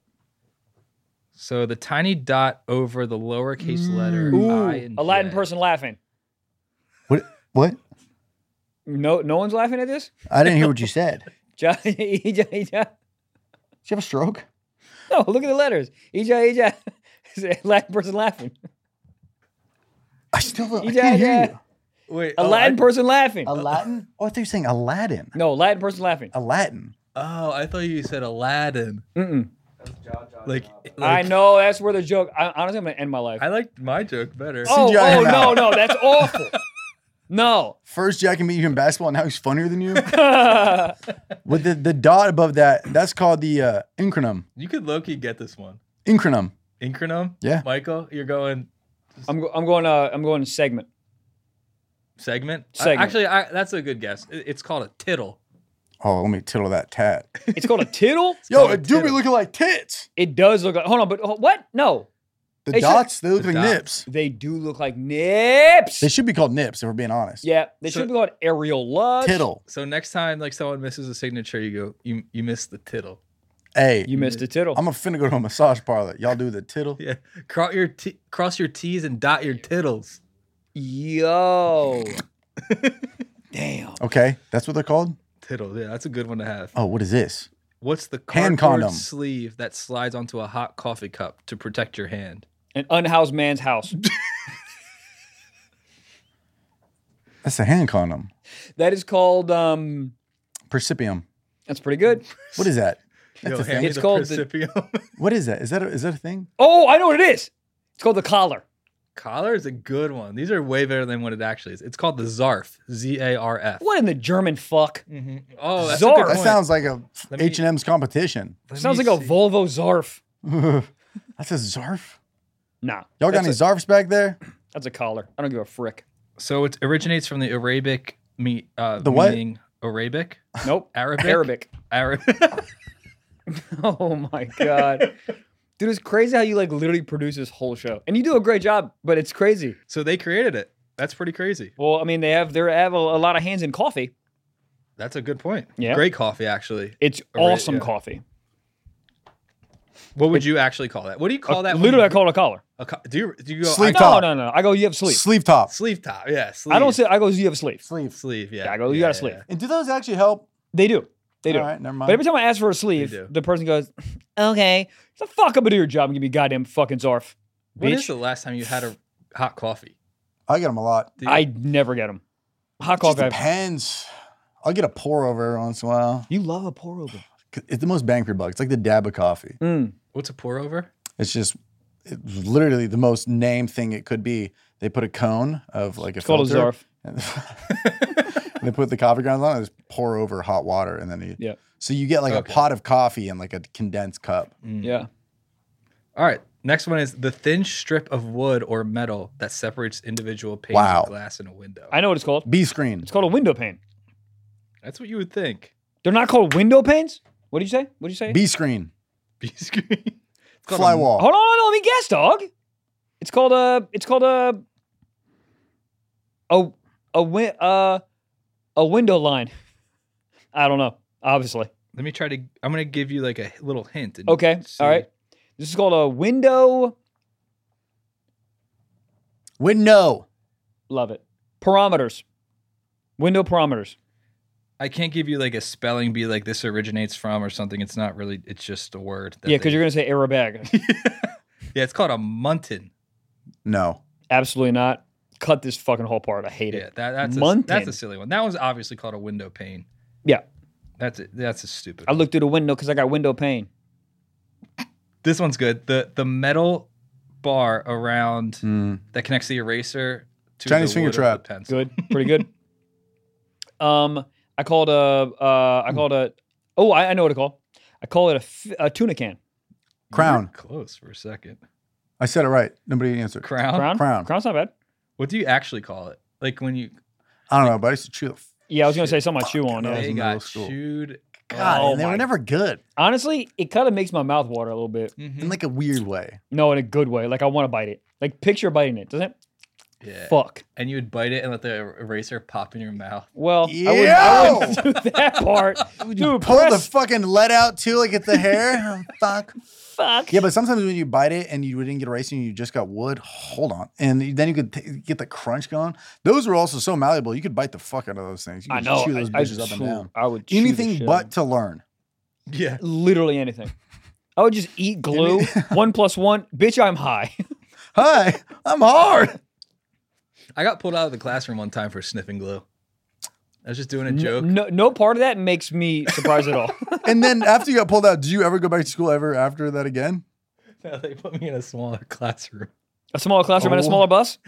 So the tiny dot over the lowercase letter Ooh, I and a Latin J. person laughing. What? What? No, no one's laughing at this. I didn't hear what you said. Ja- Ija- Ija- Did you have a stroke? No, look at the letters. Ija, Ija. It's a Latin person laughing. I still I You can't got hear that. you. Wait, A oh, Latin I, person laughing. A Latin? Oh, I thought you were saying Aladdin. No, Latin person laughing. A Latin. oh, I thought you said Aladdin. Mm-mm. Like, I like know that's where the joke. I, honestly, I'm gonna end my life. I liked my joke better. oh, C G I oh him no, out. no, that's awful. No. First Jack and beat you in basketball, and now he's funnier than you. With the, the dot above that, that's called the uh, incronum. You could low-key get this one. Incronum. Incronum? Yeah. Michael, you're going I'm go- I'm going. Uh, I'm going segment. segment? I- Segment. actually, I, that's a good guess. It- It's called a tittle. Oh, let me tittle that tat. It's called a tittle. Yo, called a it do be tittle. looking like tits. It does look like. Hold on, but oh, what? No, The They should- dots, they look The like dots. nips. they do look like nips. They should be called nips, if we're being honest. Yeah, they So- should be called areolas. Tittle. So next time, like someone misses a signature, you go, you you missed the tittle. Hey, You missed a tittle. I'm finna go to a massage parlor. Y'all do the tittle? Yeah, cross your t- cross your T's and dot your tittles. Yo. Damn. Okay, that's what they're called. Tittle. Yeah, that's a good one to have. Oh, what is this? What's the Hand cardboard condom. sleeve that slides onto a hot coffee cup to protect your hand? An unhoused man's house. That's a hand condom. That is called. Um, Percipium. that's pretty good. What is that? That's Yo, a hand thing. me It's the called the- Percipium. What is that? Is that a, is that a thing? Oh, I know what it is. It's called the collar. Collar is a good one. These are way better than what it actually is. It's called the Zarf. Z A R F. What in the German fuck? Mm-hmm. Oh, that's Zarf. a good That point. sounds like a Let me- H and M's competition. Let Sounds me like a see. Volvo Zarf. That's a Zarf. Nah, Y'all got any that's a, Zarfs back there? that's a collar. I don't give a frick. So it originates from the Arabic me, uh, The what? meaning Arabic, Nope. Arabic, Arabic. Arabic. Oh my god, dude, it's crazy how you like literally produce this whole show, and you do a great job. But it's crazy. So they created it. That's pretty crazy. Well, I mean, they have they have a, a lot of hands in coffee. That's a good point. Yeah. Great coffee, actually. It's Ara- awesome yeah. coffee. What would you actually call that? What do you call Uh, that? when literally, I you- call it a collar. a co- do you do you go Sleeve I- No, top. no, no. I go. You have sleeve. Sleeve top. sleeve top? Yeah, sleeve. I don't say. I go. You have a sleeve. Sleeve. sleeve. Yeah, Yeah, I go, you got a sleeve. And do those actually help? They do. They do. All right, never mind. But every time I ask for a sleeve, do. the person goes, "Okay, so fuck up and do your job and give me a goddamn fucking Zarf." When is Bitch, the last time you had a hot coffee? I get them a lot. Do you- I never get them. Hot It just coffee. I- depends. I'll get a pour over every once in a while. You love a pour over. It's the most bang for your buck. It's like the dab of coffee. Mm. What's a pour over? It's just it's literally the most named thing it could be. They put a cone of like a It's called a filter, Zarf. and they put the coffee grounds on and just pour over hot water, and then you, Yeah. so you get like Okay. a pot of coffee in like a condensed cup. Yeah. All right. Next one is the thin strip of wood or metal that separates individual panes Wow. of glass in a window. I know what it's called. B screen. It's called a window pane. That's what you would think. They're not called window panes? What did you say? What did you say? B screen. B screen. It's called a- Flywall. Hold on, hold on, let me guess, dog. It's called a. It's called a. A a win uh a window line. I don't know. Obviously. Let me try to. I'm gonna give you like a little hint. and Okay. see. All right. This is called a window. Window. Love it. Parameters. Window parameters. I can't give you like a spelling bee like this originates from or something. It's not really. It's just a word. that Yeah, because they- you're gonna say airbag. Yeah, it's called a muntin. No. Absolutely not. Cut this fucking whole part. I hate Yeah, it. that, that's a, Muntin. that's a silly one. That was obviously called a window pane. Yeah. That's it. That's a stupid. I one. looked through the window because I got window pane. This one's good. The the metal bar around Mm. that connects the eraser to Chinese the finger wood of the trap. pencil. Good. Pretty good. um, I called a. Uh, I called a. Oh, I, I know what to call. I call it a, f- a tuna can. You were Crown. Close for a second. I said it right. Nobody answered. Crown. Crown. Crown. Crown's not bad. What do you actually call it? Like when you I don't know, but I used to chew the f- Yeah, I was gonna say Shit. something I chew on. Fucking Yeah. was they in got middle school. chewed. God, Oh and they my- were never good Honestly, it kind of makes my mouth water a little bit. Mhm. in like a weird way. No, in a good way. Like I want to bite it. Like picture biting it, doesn't it? Yeah. Fuck. And you would bite it and let the eraser pop in your mouth. Well, I wouldn't, I wouldn't Yo! do that part. Dude, Pull the press. fucking lead out too, like it's the hair. Oh, fuck. Fuck. Yeah, but sometimes when you bite it and you didn't get erased and you just got wood, hold on, and then you could t- get the crunch going. Those were also so malleable. You could bite the fuck out of those things. You I could know. chew those I, I, bitches up and down. I would chew the Anything shit but out. to learn. Yeah. Literally anything. I would just eat glue. one plus one. Bitch, I'm high. Hi, I'm hard. I got pulled out of the classroom one time for sniffing glue. I was just doing a No, joke. no, no part of that makes me surprised at all. And then after you got pulled out, did you ever go back to school ever after that again? No, they put me in a smaller classroom. A smaller classroom and a Oh. smaller bus.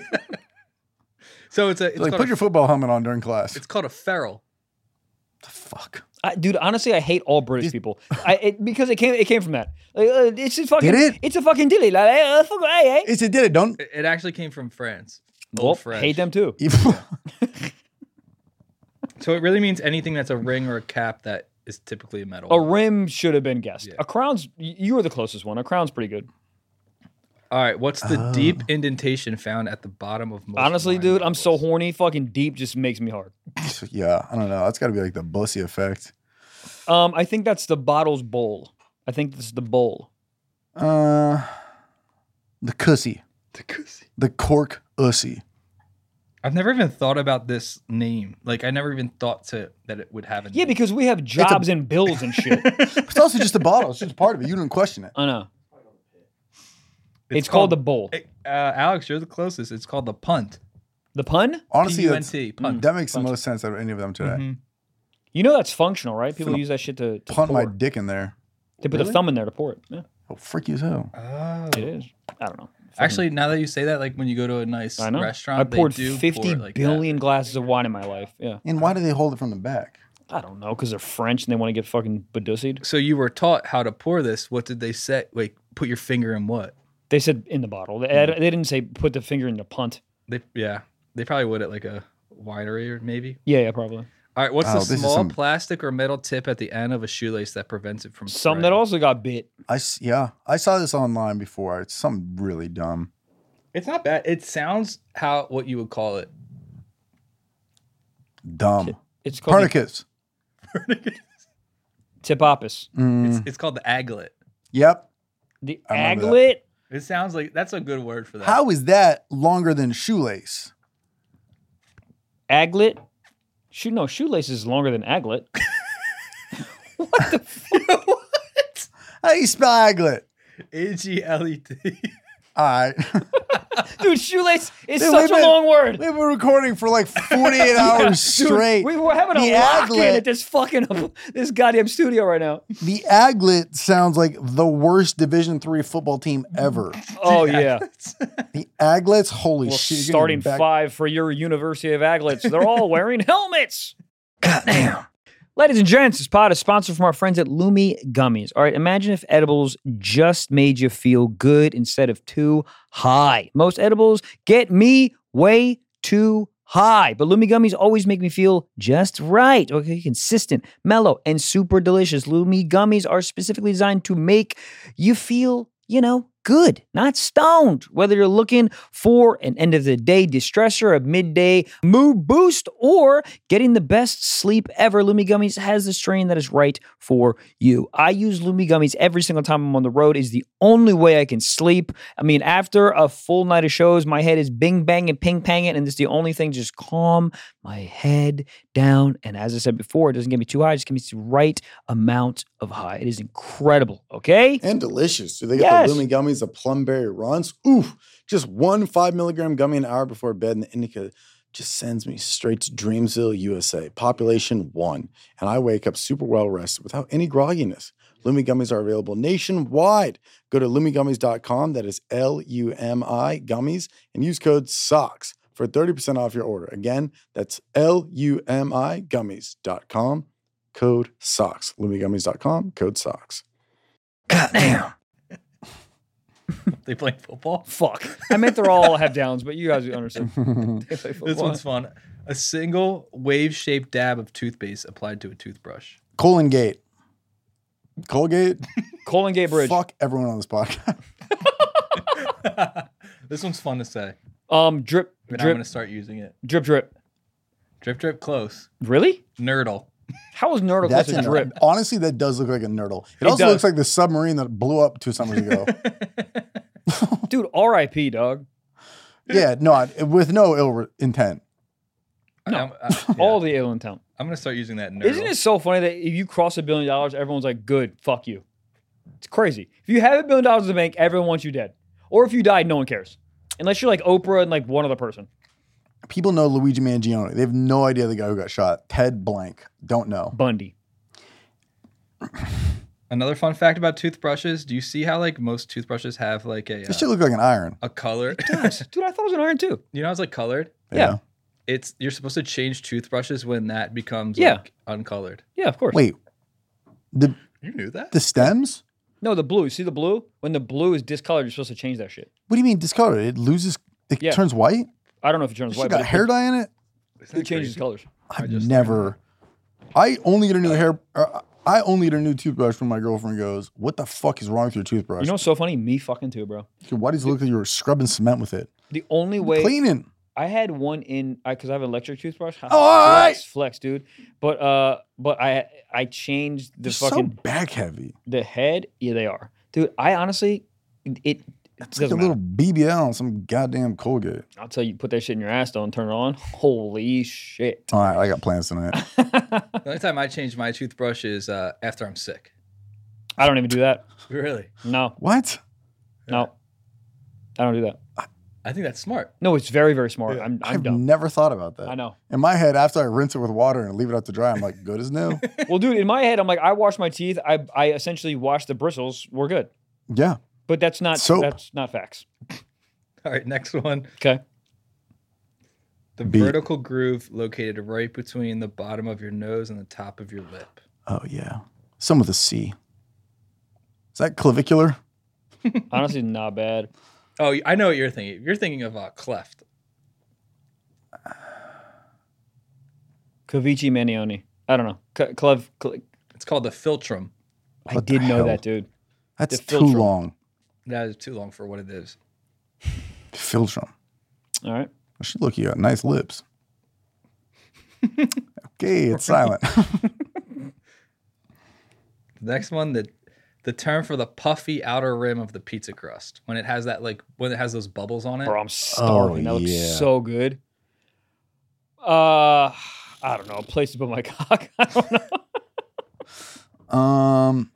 So it's a it's, Like called, put a, your football helmet on during class. it's called a ferrule. the fuck. I, dude, honestly, I hate all British people. I it, because it came it came from that. Like, uh, it's a fucking. Did it? It's a fucking dilly. Like, uh, fuck, hey, hey. It's it did it. Don't. It, it actually came from France. Well, Old French. hate them too. So it really means anything that's a ring or a cap that is typically a metal. A rim should have been guessed. Yeah. A crown's. y- You were the closest one. A crown's pretty good. All right, what's the Oh. deep indentation found at the bottom of most Honestly, wine dude, I'm so bottles? horny. Fucking deep just makes me hard. Yeah, I don't know. That's got to be like the bussy effect. Um, I think that's the bottle's bowl. I think this is the bowl. Uh, the cussy, The goosey. the cork ussy. I've never even thought about this name. Like, I never even thought to that it would have a name. Yeah, because we have jobs and bills and shit. It's also just a bottle. It's just part of it. You didn't question it. I know. It's, it's called, called the bowl. Uh, Alex, you're the closest. It's called the punt. The pun? Honestly, P U N T, punt. that makes punt. the most sense out of any of them today. Mm-hmm. You know that's functional, right? People use that shit to, to punt pour. my dick in there. They put Really? the thumb in there to pour it. Yeah. Oh, freaky as hell. Oh. It is. I don't know. Fucking, Actually, now that you say that, like when you go to a nice I know. restaurant, I poured they do fifty pour it like billion that. glasses of wine in my life. Yeah. And why do they hold it from the back? I don't know, because they're French and they want to get fucking badussied. So you were taught how to pour this. What did they say? Like, put your finger in what? They said in the bottle. They, they didn't say put the finger in the punt. They yeah, they probably would at like a winery or maybe. Yeah, yeah, probably. All right, what's Oh, the this is small some- plastic or metal tip at the end of a shoelace that prevents it from Some spreading? that also got bit. I s- yeah, I saw this online before. It's something really dumb. It's not bad. It sounds how what you would call it. Dumb. It's called the Parnicus. tipopis. Mm, It's, it's called the aglet. yep. The I remember that. aglet. It sounds like that's a good word for that. How is that longer than shoelace? Aglet. Shoe, no, shoelace is longer than aglet. What the fuck? What? How do you spell aglet? A G L E T. All right. Dude, shoelace is Dude, such we've a been- long word. We've been recording for like forty-eight hours Dude, straight. we were having a The lock in aglet- at this fucking this goddamn studio right now. The aglet sounds like the worst Division three football team ever. Oh yeah. The aglets, holy Well, shit! you're getting starting back- five for your University of Aglets. They're all wearing helmets. Goddamn. Ladies and gents, this pod is sponsored from our friends at Lumi Gummies. All right, imagine if edibles just made you feel good instead of too high. Most edibles get me way too high, but Lumi Gummies always make me feel just right. Okay, consistent, mellow, and super delicious. Lumi Gummies are specifically designed to make you feel, you know, good, not stoned. Whether you're looking for an end of the day distressor, a midday mood boost, or getting the best sleep ever, Lumi Gummies has the strain that is right for you. I use Lumi Gummies every single time I'm on the road. It's the only way I can sleep. I mean, after a full night of shows, my head is bing banging, ping panging, and it's the only thing just calm my head down. And as I said before, it doesn't get me too high, it just gives me the right amount of high. It is incredible, okay? And delicious. Do they get Yes. the Lumi gummies, the plumberry runs? Ooh, just one five milligram gummy an hour before bed, and the indica just sends me straight to Dreamsville, U S A. Population one. And I wake up super well rested without any grogginess. Lumi gummies are available nationwide. Go to lumi gummies dot com. That is L U M I gummies, and use code SOCKS for thirty percent off your order. Again, that's L U M I gummies dot com. Code SOCKS. lumi gummies dot com. Code SOCKS. Goddamn. They play football. Fuck. I meant they're all have downs, but you guys understand. They play This football. one's fun. A single wave-shaped dab of toothpaste applied to a toothbrush. Colon Gate. Colgate. Colon Gate Bridge. Fuck everyone on this podcast. This one's fun to say. Um, drip, And I'm drip, going to start using it. drip, drip. Drip, drip, close. Really? Nerdle. How is Nerdle close That's to a drip? Honestly, that does look like a nerdle. It, It also does. looks like the submarine that blew up two summers ago. Dude, R I P, dog. Yeah, no, I- with no ill re- intent. No. I'm, I, yeah. All the ill intent. I'm going to start using that nerdle. Isn't it so funny that if you cross a billion dollars, everyone's like, good, fuck you. It's crazy. If you have a billion dollars in the bank, everyone wants you dead. Or if you died, no one cares. Unless you're like Oprah and like one other person. People know Luigi Mangione. They have no idea the guy who got shot. Ted Blank. Don't know. Bundy. Another fun fact about toothbrushes. Do you see how like most toothbrushes have like a This uh, shit look like an iron. a color? Dude, I thought it was an iron too. You know how it's like colored? Yeah. It's you're supposed to change toothbrushes when that becomes Yeah. like uncolored. Yeah, of course. Wait, the You knew that? the stems? No, the blue. See the blue? When the blue is discolored, you're supposed to change that shit. What do you mean discolored? It loses. It Yeah. turns white. I don't know if it turns She white, got but hair it, dye in it. Isn't it changes crazy? colors. I've just never. I only get a new hair. Uh, I only get a new toothbrush when my girlfriend goes, "What the fuck is wrong with your toothbrush?" You know what's so funny? Me fucking too, bro. Dude, why does it look like you were scrubbing cement with it? The only way Cleaning. I had one in because I have an electric toothbrush. Oh, all right. flex, flex, dude. But uh, but I I changed the They're fucking so back heavy. the head. Yeah, they are, dude. I honestly, it It's doesn't like a matter. little B B L on some goddamn Colgate. I'll tell you, put that shit in your ass, don't turn it on. Holy shit. All right, I got plans tonight. The only time I change my toothbrush is uh, after I'm sick. I don't even do that. Really? No, What? no. I don't do that. I think that's smart. No, it's very, very smart. Yeah. I'm, I'm I've dumb. never thought about that. I know. In my head, after I rinse it with water and leave it out to dry, I'm like, good as new. Well, dude, in my head, I'm like, I wash my teeth. I, I essentially wash the bristles. We're good. Yeah. But that's not Soap. that's not facts. All right, next one. Okay. The Beat. vertical groove located right between the bottom of your nose and the top of your lip. Oh, yeah. Some with a C. Is that clavicular? Honestly, not bad. Oh, I know what you're thinking. You're thinking of uh, cleft. Cavici Manioni. I don't know. C- Clev. Cle- It's called the philtrum. I What did the know hell? that, dude. That's The too philtrum. long. That is too long for what it is. Philtrum. All right. She look, you got nice lips. Okay, it's silent. The next one, the the term for the puffy outer rim of the pizza crust when it has that like when it has those bubbles on it. Bro, I'm starving. that looks yeah. so good. Uh, I don't know. A place to put my cock. I don't know. um,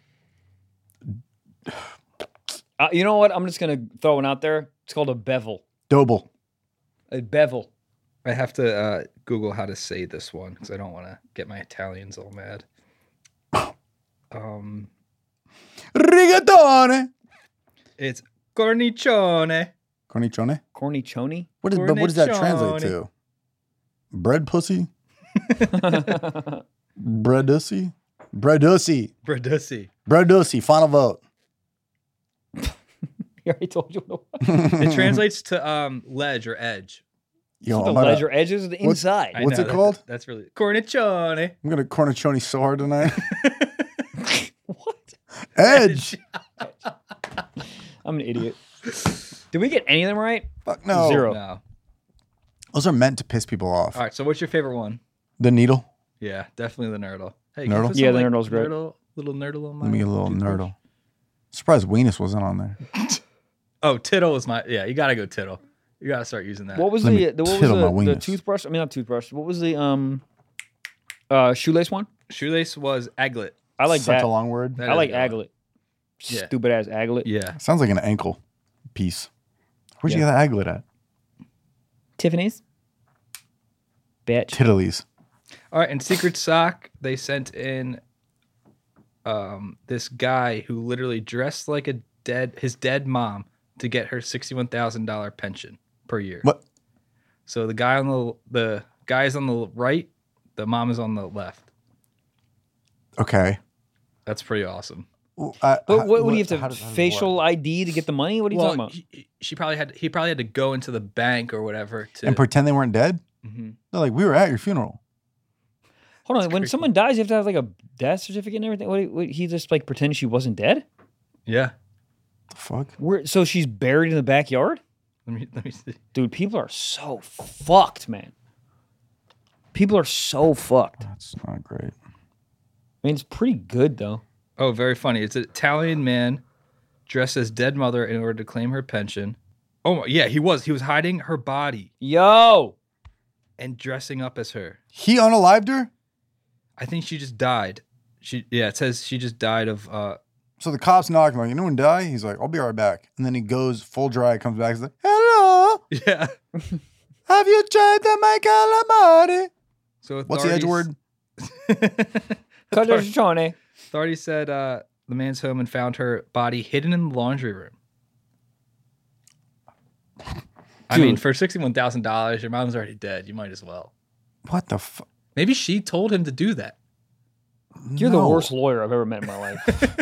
Uh, you know what? I'm just gonna throw one out there. It's called a bevel. Doble. A bevel. I have to uh, Google how to say this one because I don't want to get my Italians all mad. Um, Rigatone. it's cornicione. Cornicione. Cornicione. What, is, but what does that translate Cornicione. to? Bread pussy? Breadussy? Breadussy. Bradussi. Breadussy. Final vote. He already told you what It translates to um, ledge or edge. Yo, the I'm, gonna, ledge or edges of the What's- inside. I What's know, it that- called? That's really cornicione. I'm gonna cornicione so hard tonight. What? Edge. I'm an idiot. Did we get any of them right? Fuck no. Zero. No. Those are meant to piss people off. All right. So, what's your favorite one? The needle. Yeah, definitely the nurdle. Hey, Nurdle? can you put Yeah, some, the like, nurdle's great. Nurdle, little nurdle on my. Let me get a little toothbrush? nurdle. Surprised Weenus wasn't on there. Oh, tittle is my. Yeah, you gotta go tittle. You gotta start using that. What was Let me the, the what was tittle my the, the weenus. toothbrush? I mean, not toothbrush. What was the um uh shoelace one? Shoelace was aglet. I like Such that. a long word. That I is like a good one. aglet. Yeah. Stupid ass aglet. Yeah. Sounds like an ankle piece. Where'd you Yeah. get that aglet at? Tiffany's. Bitch. Tiddlies. All right, and Secret Sock, they sent in um, this guy who literally dressed like a dead his dead mom to get her sixty-one thousand dollar pension per year. What? So the guy on the the guy is on the right, the mom is on the left. Okay. That's pretty awesome. Well, I- What, how- what, what do you have to how does- how does it facial work? I D to get the money? What are you Well, talking about? he, he- she probably had he probably had to go into the bank or whatever to And pretend they weren't dead? Mhm. They're like, we were at your funeral. Hold on. When crazy. someone dies, you have to have like a death certificate and everything. What, what, he just like pretends she wasn't dead? Yeah. The fuck? Where, so she's buried in the backyard? Let me let me see. Dude, people are so fucked, man. People are so fucked. I That's not great. mean, it's pretty good though. Oh, very funny. It's an Italian man dressed as dead mother in order to claim her pension. Oh my, yeah, he was. He was hiding her body Yo, and dressing up as her. He unalived her? I think she just died. She yeah, it says she just died of uh So the cops knock him like, anyone die? He's like, I'll be right back. And then he goes full dry, comes back, he's like, hello, yeah. have you tried the my calamari? So What's the edge word? Cardagione. Authorities said uh, the man's home and found her body hidden in the laundry room. I mean, Dude. for sixty-one thousand dollars, your mom's already dead. You might as well. What the fuck? Maybe she told him to do that. You're the worst lawyer I've ever met in my life.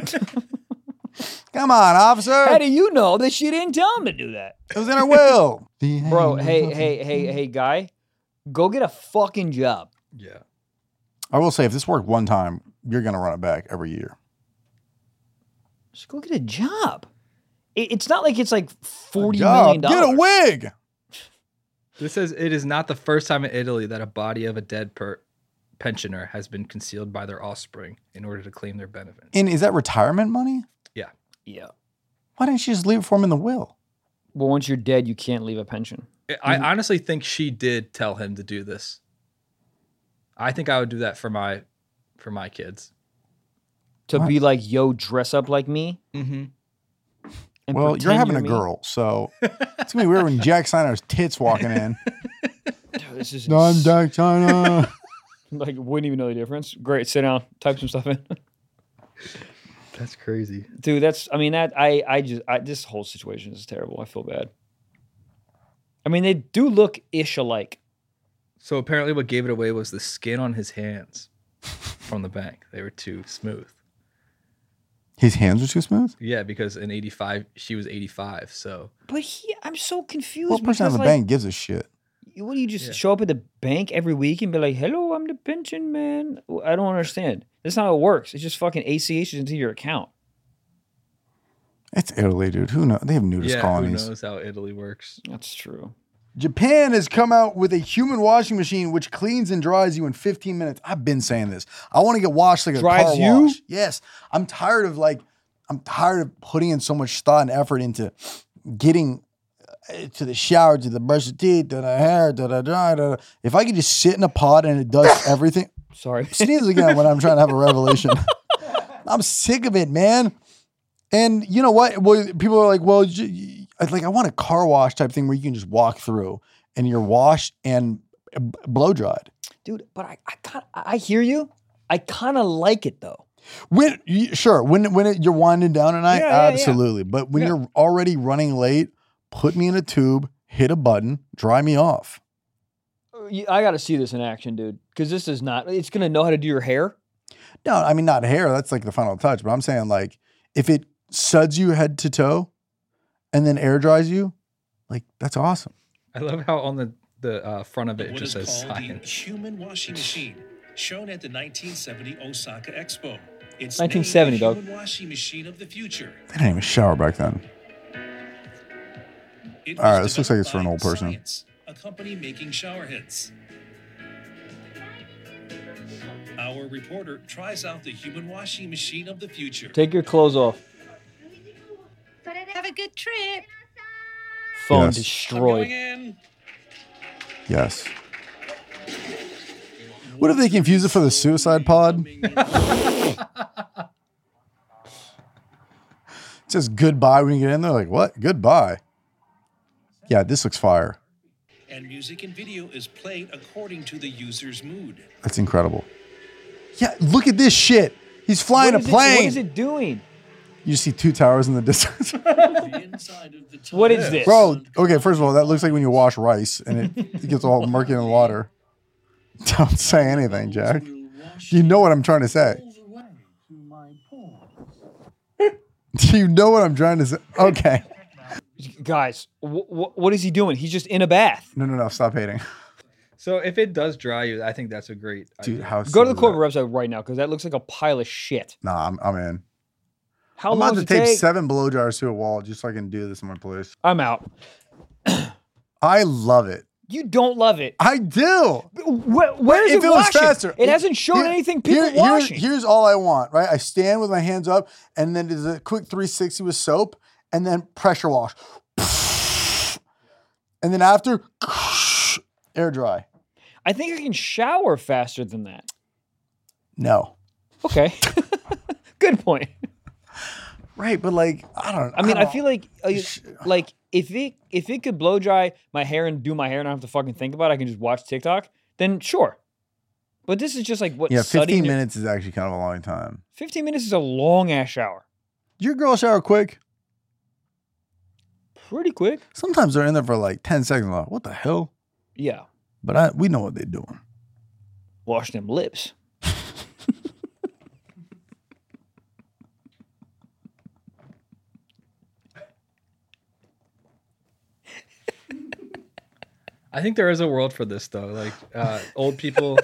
Come on, officer. How do you know that she didn't tell him to do that? It was in her will. Bro, hey, hey, hey, hey, guy, go get a fucking job. Yeah. I will say, if this worked one time, you're going to run it back every year. Just go get a job. It, it's not like it's like forty Job. million dollars. Get a wig. This says it is not the first time in Italy that a body of a dead per- pensioner has been concealed by their offspring in order to claim their benefits. And is that retirement money? Yeah. Why didn't she just leave it for him in the will? Well, once you're dead, you can't leave a pension. I honestly think she did tell him to do this. I think I would do that for my for my kids. To What? be like, yo, dress up like me. Mm-hmm. And Well, you're pretend having a me. girl, so it's gonna be weird when Jack Steiner's tits walking in. Dude, this is No, I'm Jack Steiner. like wouldn't even know the difference. Great, sit down, type some stuff in. That's crazy. Dude, that's I mean that I I just I, this whole situation is terrible. I feel bad. I mean, they do look ish alike. So apparently what gave it away was the skin on his hands from the bank. They were too smooth. His hands are too smooth. Yeah, because in eighty-five, she was eighty-five. So But he, I'm so confused. What person on because, the like, bank gives a shit? What do you just Yeah. show up at the bank every week and be like, "Hello, I'm the pension man"? I don't understand. That's not how it works. It's just fucking A C H's into your account. It's Italy, dude. Who knows? They have nudist yeah, colonies. who knows how Italy works? That's true. Japan has come out with a human washing machine which cleans and dries you in fifteen minutes. I've been saying this. I want to get washed like a Dries car you? wash. Yes. I'm tired of like, I'm tired of putting in so much thought and effort into getting uh, to the shower, to the brush of teeth, to the hair, da da da da. If I could just sit in a pod and it does everything. Sorry. Sneeze again when I'm trying to have a revelation. I'm sick of it, man. And you know what? Well, people are like, well, j- like I want a car wash type thing where you can just walk through and you're washed and b- blow dried. Dude, but I I, kinda, I hear you. I kind of like it though. When y- sure, when when it, you're winding down at night, Yeah, yeah, yeah. absolutely. But when Yeah. you're already running late, put me in a tube, hit a button, dry me off. You- I got to see this in action, dude, because this is not. It's gonna know how to do your hair. No, I mean not hair. That's like the final touch. But I'm saying like if it suds you head to toe, and then air dries you, like that's awesome. I love how on the, the uh, front of it, it What just is says called the science. Human Washing Machine, shown at the nineteen seventy Osaka Expo. It's nineteen seventy, named the dog. Human Washing Machine of the future. They didn't even shower back then. It All right, was this looks like it's for an developed old by person. Science, a company making shower heads. Our reporter tries out the Human Washing Machine of the future. Take your clothes off. Have a good trip. Phone Yes. I'm destroyed. going in. Yes. What if they confuse it for the suicide pod? It says goodbye when you get in there. Like, what? Goodbye. Yeah, this looks fire. And music and video is played according to the user's mood. That's incredible. Yeah, look at this shit. He's flying What a is it- plane. what is it doing? You see two towers in the distance. The inside of the What is tub- this? Bro, okay, first of all, that looks like when you wash rice and it, it gets all murky in the water. Don't say anything, Jack. You know what I'm trying to say. Do you know what I'm trying to say? Okay. Guys, wh- wh- what is he doing? He's just in a bath. No, no, no. Stop hating. So if it does dry you, I think that's a great Dude, idea. how Go to the sick is corporate website right now because that looks like a pile of shit. that? Nah, I'm, I'm in. How I'm long about does to it tape take? seven blow jars to a wall just so I can do this in my place. I'm out. I love it. You don't love it. I do. Where, where is If it it was washing? faster. It hasn't shown Here- anything people here- here- washing. Here's all I want, right? I stand with my hands up and then there's a quick three sixty with soap and then pressure wash. And then after, air dry. I think I can shower faster than that. No. Okay. Good point. Right, but like, I don't I mean, I, don't- feel like uh, Sh- like if it if it could blow dry my hair and do my hair and I don't have to fucking think about it, I can just watch TikTok, then sure. But this is just like what Yeah, sudding fifteen your- minutes is actually kind of a long time. fifteen minutes is a long ass shower. Your girl shower quick? Pretty quick. Sometimes they're in there for like ten seconds. Like, what the hell? Yeah. But I, we know what they're doing. Wash them lips. I think there is a world for this though. Like uh, old people.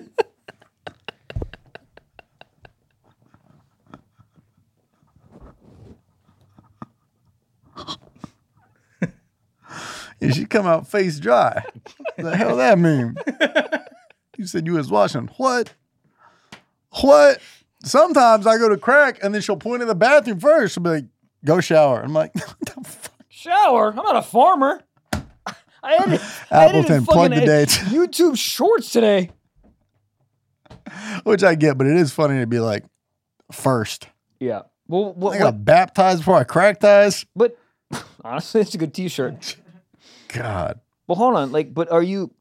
You should come out face dry. The hell that mean? You said you was washing. What? What? Sometimes I go to crack and then she'll point in the bathroom first. She'll be like, Go shower. I'm like, what the fuck? Shower? I'm not a farmer. I edited, I edited Appleton, plug fucking the dates. YouTube Shorts today. Which I get, but it is funny to be like, first. Yeah. Well, what, I what, got baptized before I cracked eyes. but honestly, it's a good T-shirt. God. Well, hold on. Like, but are you?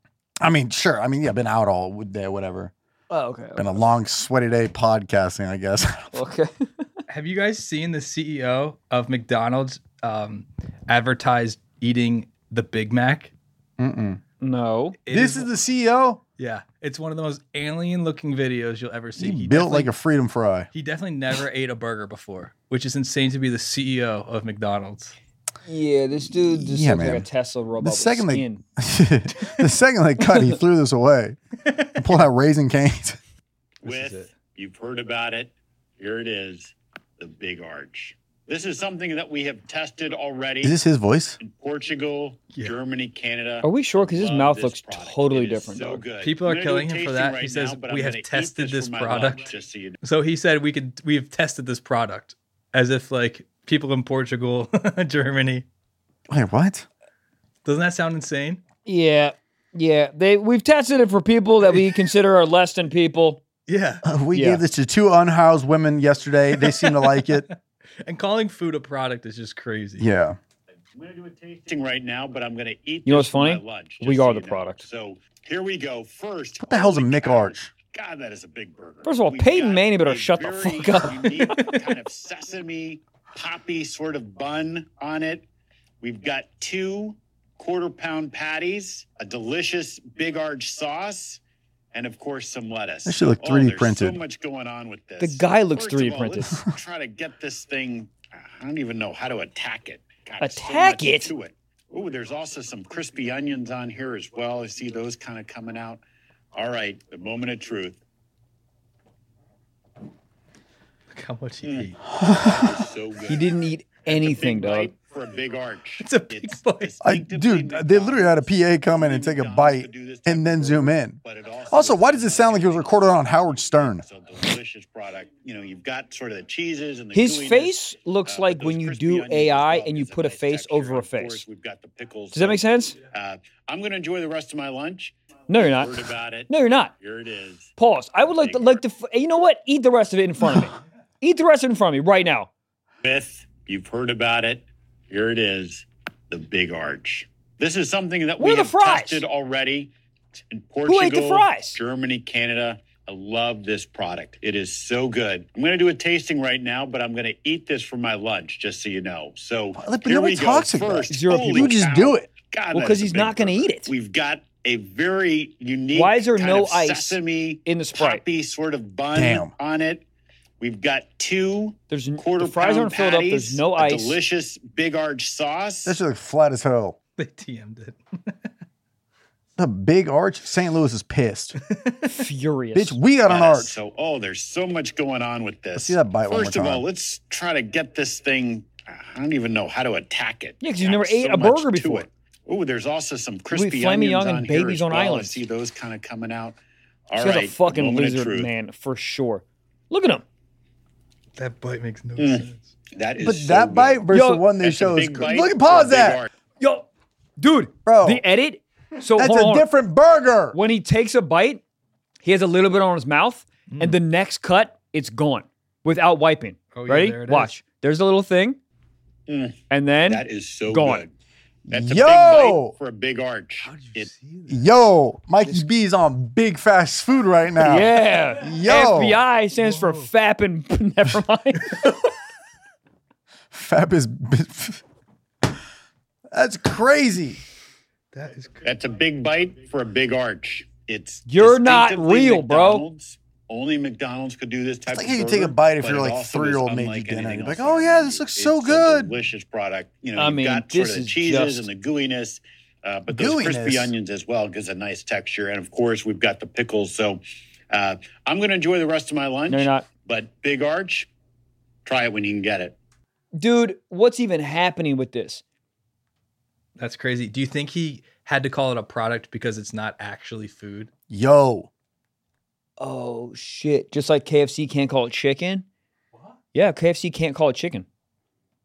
I mean, sure. I mean, yeah, been out all day, whatever. Oh, okay. Been a long, sweaty day podcasting, I guess. Okay. Have you guys seen the C E O of McDonald's um, advertise eating the Big Mac? Mm-mm. No. It This is the C E O? yeah. It's one of the most alien-looking videos you'll ever see. He, built like definitely- a freedom fry. He definitely never ate a burger before, which is insane to be the C E O of McDonald's. Yeah, this dude just Yeah, looks like man. a Tesla robot The with second they, skin. the second they cut, he threw this away. He pulled out Raising Cane's. This is with, it. you've heard about it, here it is, the Big Arch. This is something that we have tested already Is this his voice? in Portugal, Yeah. Germany, Canada. Are we sure? Because his Love mouth this looks product. totally It is different. So dog. good. People I'm are gonna do killing a him for tasting that. right He says, now, but "We I'm have gonna eat tested this for my product." lunch, just so you know. So he said we could we have tested this product as if like people in Portugal, Germany. Wait, what? Doesn't that sound insane? Yeah, yeah. They we've tested it for people that we consider are less than people. Yeah. Uh, we Yeah. gave this to two unhoused women yesterday. They seem to like it. And calling food a product is just crazy. Yeah. I'm going to do a tasting right now, but I'm going to eat You know this what's for my funny? lunch, We just so are you the know. product. So here we go. First, What the hell's a holy Mick cow. Arch? God, that is a big burger. First of all, We've Peyton got Manning better a shut the very fuck up. unique kind of sesame poppy sort of bun on it. We've got two quarter pound patties, a delicious Big Arch sauce, and of course some lettuce. That should look Oh, three D there's printed. So much going on with this. The guy looks First of three D all, printed. Let's try to get this thing. I don't even know how to attack it. God, there's so Attack much it? To it. Oh, there's also some crispy onions on here as well. I see those kind of coming out. All right, the moment of truth. Look how much he Mm. ate. It's so good. He didn't eat That's a anything, big dog. bite for a Big Arch. It's a big bite. I, distinctively dude, they literally had a P A come in and take a McDonald's bite could do this type and of then burger, zoom in. but it also Also, is why does it sound like it was recorded on Howard Stern? It's a delicious product. You know, you've got sort of the cheeses and the His gooiness, face looks uh, like those when you crispy do onions A as I well and you gives put a nice face texture. over a And of course, face. we've got the pickles. Does that So, make sense? Uh, I'm going to enjoy the rest of my lunch. No, you're not. Heard about it. No, you're not. Here it is. Pause. I would like to like to. f- You know what? Eat the rest of it in front of me. Eat the rest of it in front of me right now. With, you've heard about it. Here it is, the Big Arch. This is something that Where we are the have fries? tested already in Portugal, ate the fries? Germany, Canada. I love this product. It is so good. I'm going to do a tasting right now, but I'm going to eat this for my lunch, just so you know. So But here nobody we go. talks about it. First, Zero holy people. You just cow. do it. God, Well, that 'cause is a he's big not gonna burger. eat it. We've got a very unique. Why is there kind no of ice sesame in the Sprite? poppy sort of bun Damn. on it? We've got two There's n- quarter the fries pound aren't filled up. patties, There's no a ice. delicious Big Arch sauce. That should look flat as hell. They T M'd it. The Big Arch, Saint Louis is pissed. Furious. Bitch, we got an lettuce. arch. So, oh, there's so much going on with this. Let's see that bite one First more of time. all, let's try to get this thing. I don't even know how to attack it. Yeah, 'cause you've God, never so ate a much burger to before. it. Oh, there's also some crispy Flaming onions Young on and here Babies as on well. Islands. I see those kind of coming out. All This right, guy's a fucking moment of lizard truth. man for sure. Look at him. That bite makes no Mm. sense. That is But so that good. bite versus Yo, the one they That's a show is big cr- bite look at for a pause Big that, Arch. Yo, dude, bro. the edit. So That's hold on, a hold on. different burger. When he takes a bite, he has a little bit on his mouth, and the next cut, it's gone without wiping. Oh, yeah, Ready? there it is. Watch. There's a little thing, Mm. and then That is so gone. good. That's a Yo! big bite for a Big Arch. How did you It- see that? Yo, Mikey B's on big fast food right now. yeah, Yo. F B I stands for F A P and never mind. Fab is. That's crazy. That is crazy. That's a big bite for a Big Arch. It's You're not distinctively real, bro. McDonald's. Only McDonald's could do this type It's like of how you burger, take a bite if but you're it like also three-year-old is made you unlike dinner. anything You're like, else oh on yeah, the this looks menu. so It's good. A delicious product. You know, I you've mean, got this sort of is the cheeses just- and the gooiness, uh, but those crispy Gooiness? onions as well gives a nice texture. And of course, we've got the pickles. So uh, I'm going to enjoy the rest of my lunch. No, you're not. But Big Arch, try it when you can get it. Dude, what's even happening with this? That's crazy. Do you think he had to call it a product because it's not actually food? Yo, Oh shit! Just like K F C can't call it chicken. What? Yeah, K F C can't call it chicken.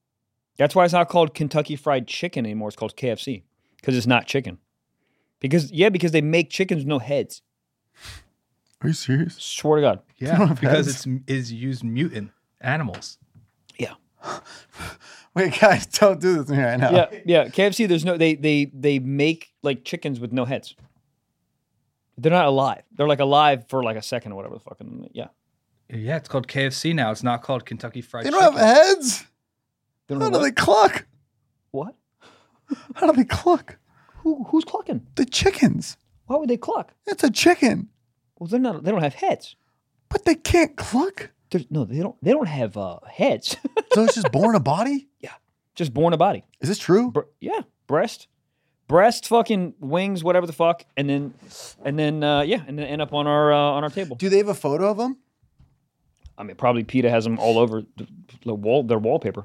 That's why it's not called Kentucky Fried Chicken anymore. It's called K F C because it's not chicken. Because yeah, because they make chickens with no heads. Are you serious? Swear to God. Yeah, because it's is used mutant animals. Yeah. Wait, guys, don't do this to me right now. Yeah, yeah. K F C, there's no they they they make like chickens with no heads. They're not alive. They're like alive for like a second or whatever the fucking yeah. Yeah, it's called K F C now. It's not called Kentucky Fried They Chicken. don't have heads. They don't How know do what? they cluck? What? How do they cluck? Who who's clucking? The chickens. Why would they cluck? It's a chicken, Well, they're not. They don't have heads. but they can't cluck. There's, no, they don't. They don't have uh, heads. So it's just born a body? Just born a body. Is this true? Bre- yeah, breast, breast, fucking wings, whatever the fuck, and then, and then, uh, yeah, and then end up on our uh, on our table. Do they have a photo of them? I mean, probably PETA has them all over the, the wall, their wallpaper.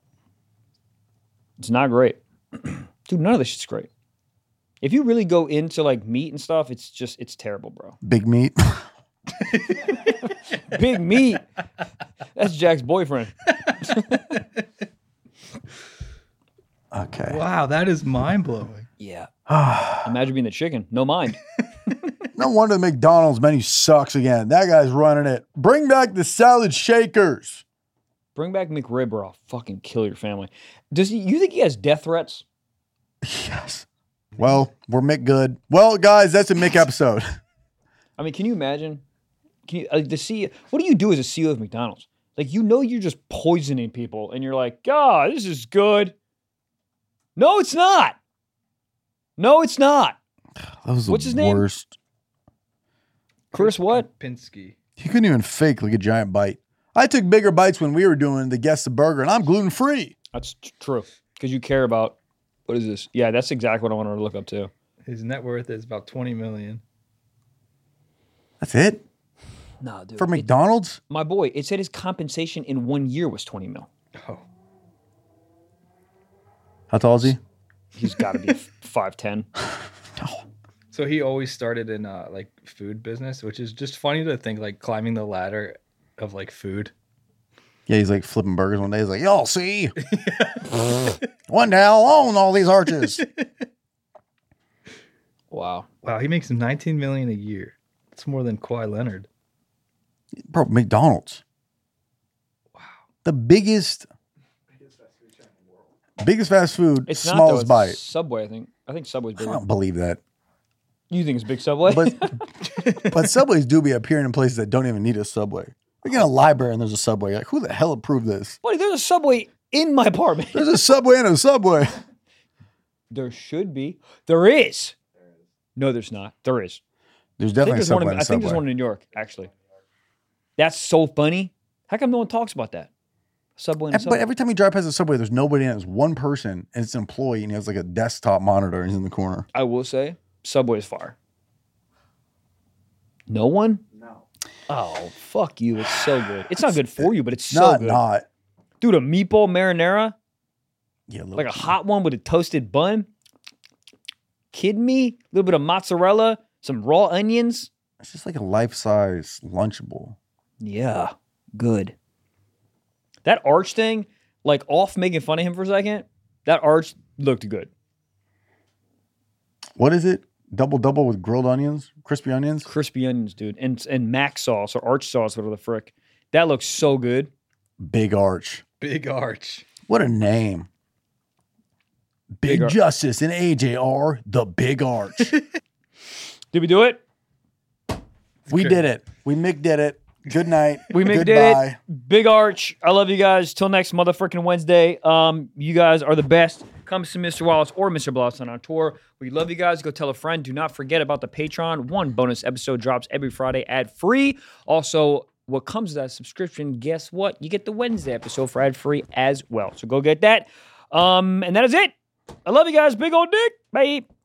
It's not great, dude. None of this shit's great. If you really go into like meat and stuff, it's just it's terrible, bro. Big meat. Big meat. That's Jack's boyfriend. Okay. Wow, that is mind blowing. Yeah. Imagine being the chicken. No mind. No wonder the McDonald's menu sucks again. That guy's running it. Bring back the salad shakers. Bring back McRib or I'll fucking kill your family. Does he? You think he has death threats? Yes. Well, we're Mick Good. Well, guys, that's a Mick episode. I mean, can you imagine? Can you uh, the C E O, what do you do as a C E O of McDonald's? Like, you know, you're just poisoning people, and you're like, God, this is good. No, it's not. No, it's not. That was the What's his name? worst. Chris, what? Pinsky. He couldn't even fake like a giant bite. I took bigger bites when we were doing the Guess the Burger, and I'm gluten free. That's t- true. Because you care about, what is this? Yeah, that's exactly what I wanted to look up too. His net worth is about twenty million. That's it No, dude. for It- McDonald's. my boy, it said his compensation in one year was twenty mil. Oh, How tall is he? He's got to be five ten. so he always started in uh, like food business, which is just funny to think like climbing the ladder of like food. Yeah, he's like flipping burgers one day. He's like, y'all see, one day I'll own all these arches. Wow. Wow, he makes nineteen million a year. That's more than Kawhi Leonard. Bro, McDonald's. Wow. The biggest, biggest fast food, It's not, though. smallest It's bite. Subway, I think. I think Subway's I bigger. don't believe that. You think it's big Subway? But but Subways do be appearing in places that don't even need a Subway. We get a library and there's a Subway. Like, who the hell approved this? Buddy, there's a Subway in my apartment. There's a Subway and a Subway. There should be. There is. No, there's not. There is. There's I think definitely a there's, one Subway in, and a I think there's Subway. one in New York, actually. That's so funny. How come no one talks about that? Subway and a But Subway. every time you drive past a Subway, there's nobody in it. There's one person and it's an employee and he has like a desktop monitor and he's in the corner. I will say, Subway is fire. No one? No. Oh, fuck you. It's so good. It's not good for you, but it's so not good. not. Dude, a meatball marinara, Yeah, like a hot one with a toasted bun. Kidding me? A little bit of mozzarella, some raw onions. It's just like a life-size Lunchable. Yeah, good. That arch thing, like off making fun of him for a second, that arch looked good. What is it? Double double with grilled onions, crispy onions. Crispy onions, dude. And and mac sauce or arch sauce, whatever the frick. That looks so good. Big Arch. Big Arch. What a name. Big, Big Arch. Justice and A J R, the Big Arch. Did we do it? We good. did it. We Mick did it. Good night. We Mick did Goodbye. it. Big Arch. I love you guys. Till next motherfucking Wednesday. Um, you guys are the best. Come see Mister Wallace or Mister Blossom on tour. We love you guys. Go tell a friend. Do not forget about the Patreon. One bonus episode drops every Friday ad free. Also, what comes with that subscription, guess what? You get the Wednesday episode for ad free as well. So go get that. Um, and that is it. I love you guys. Big old dick. Bye.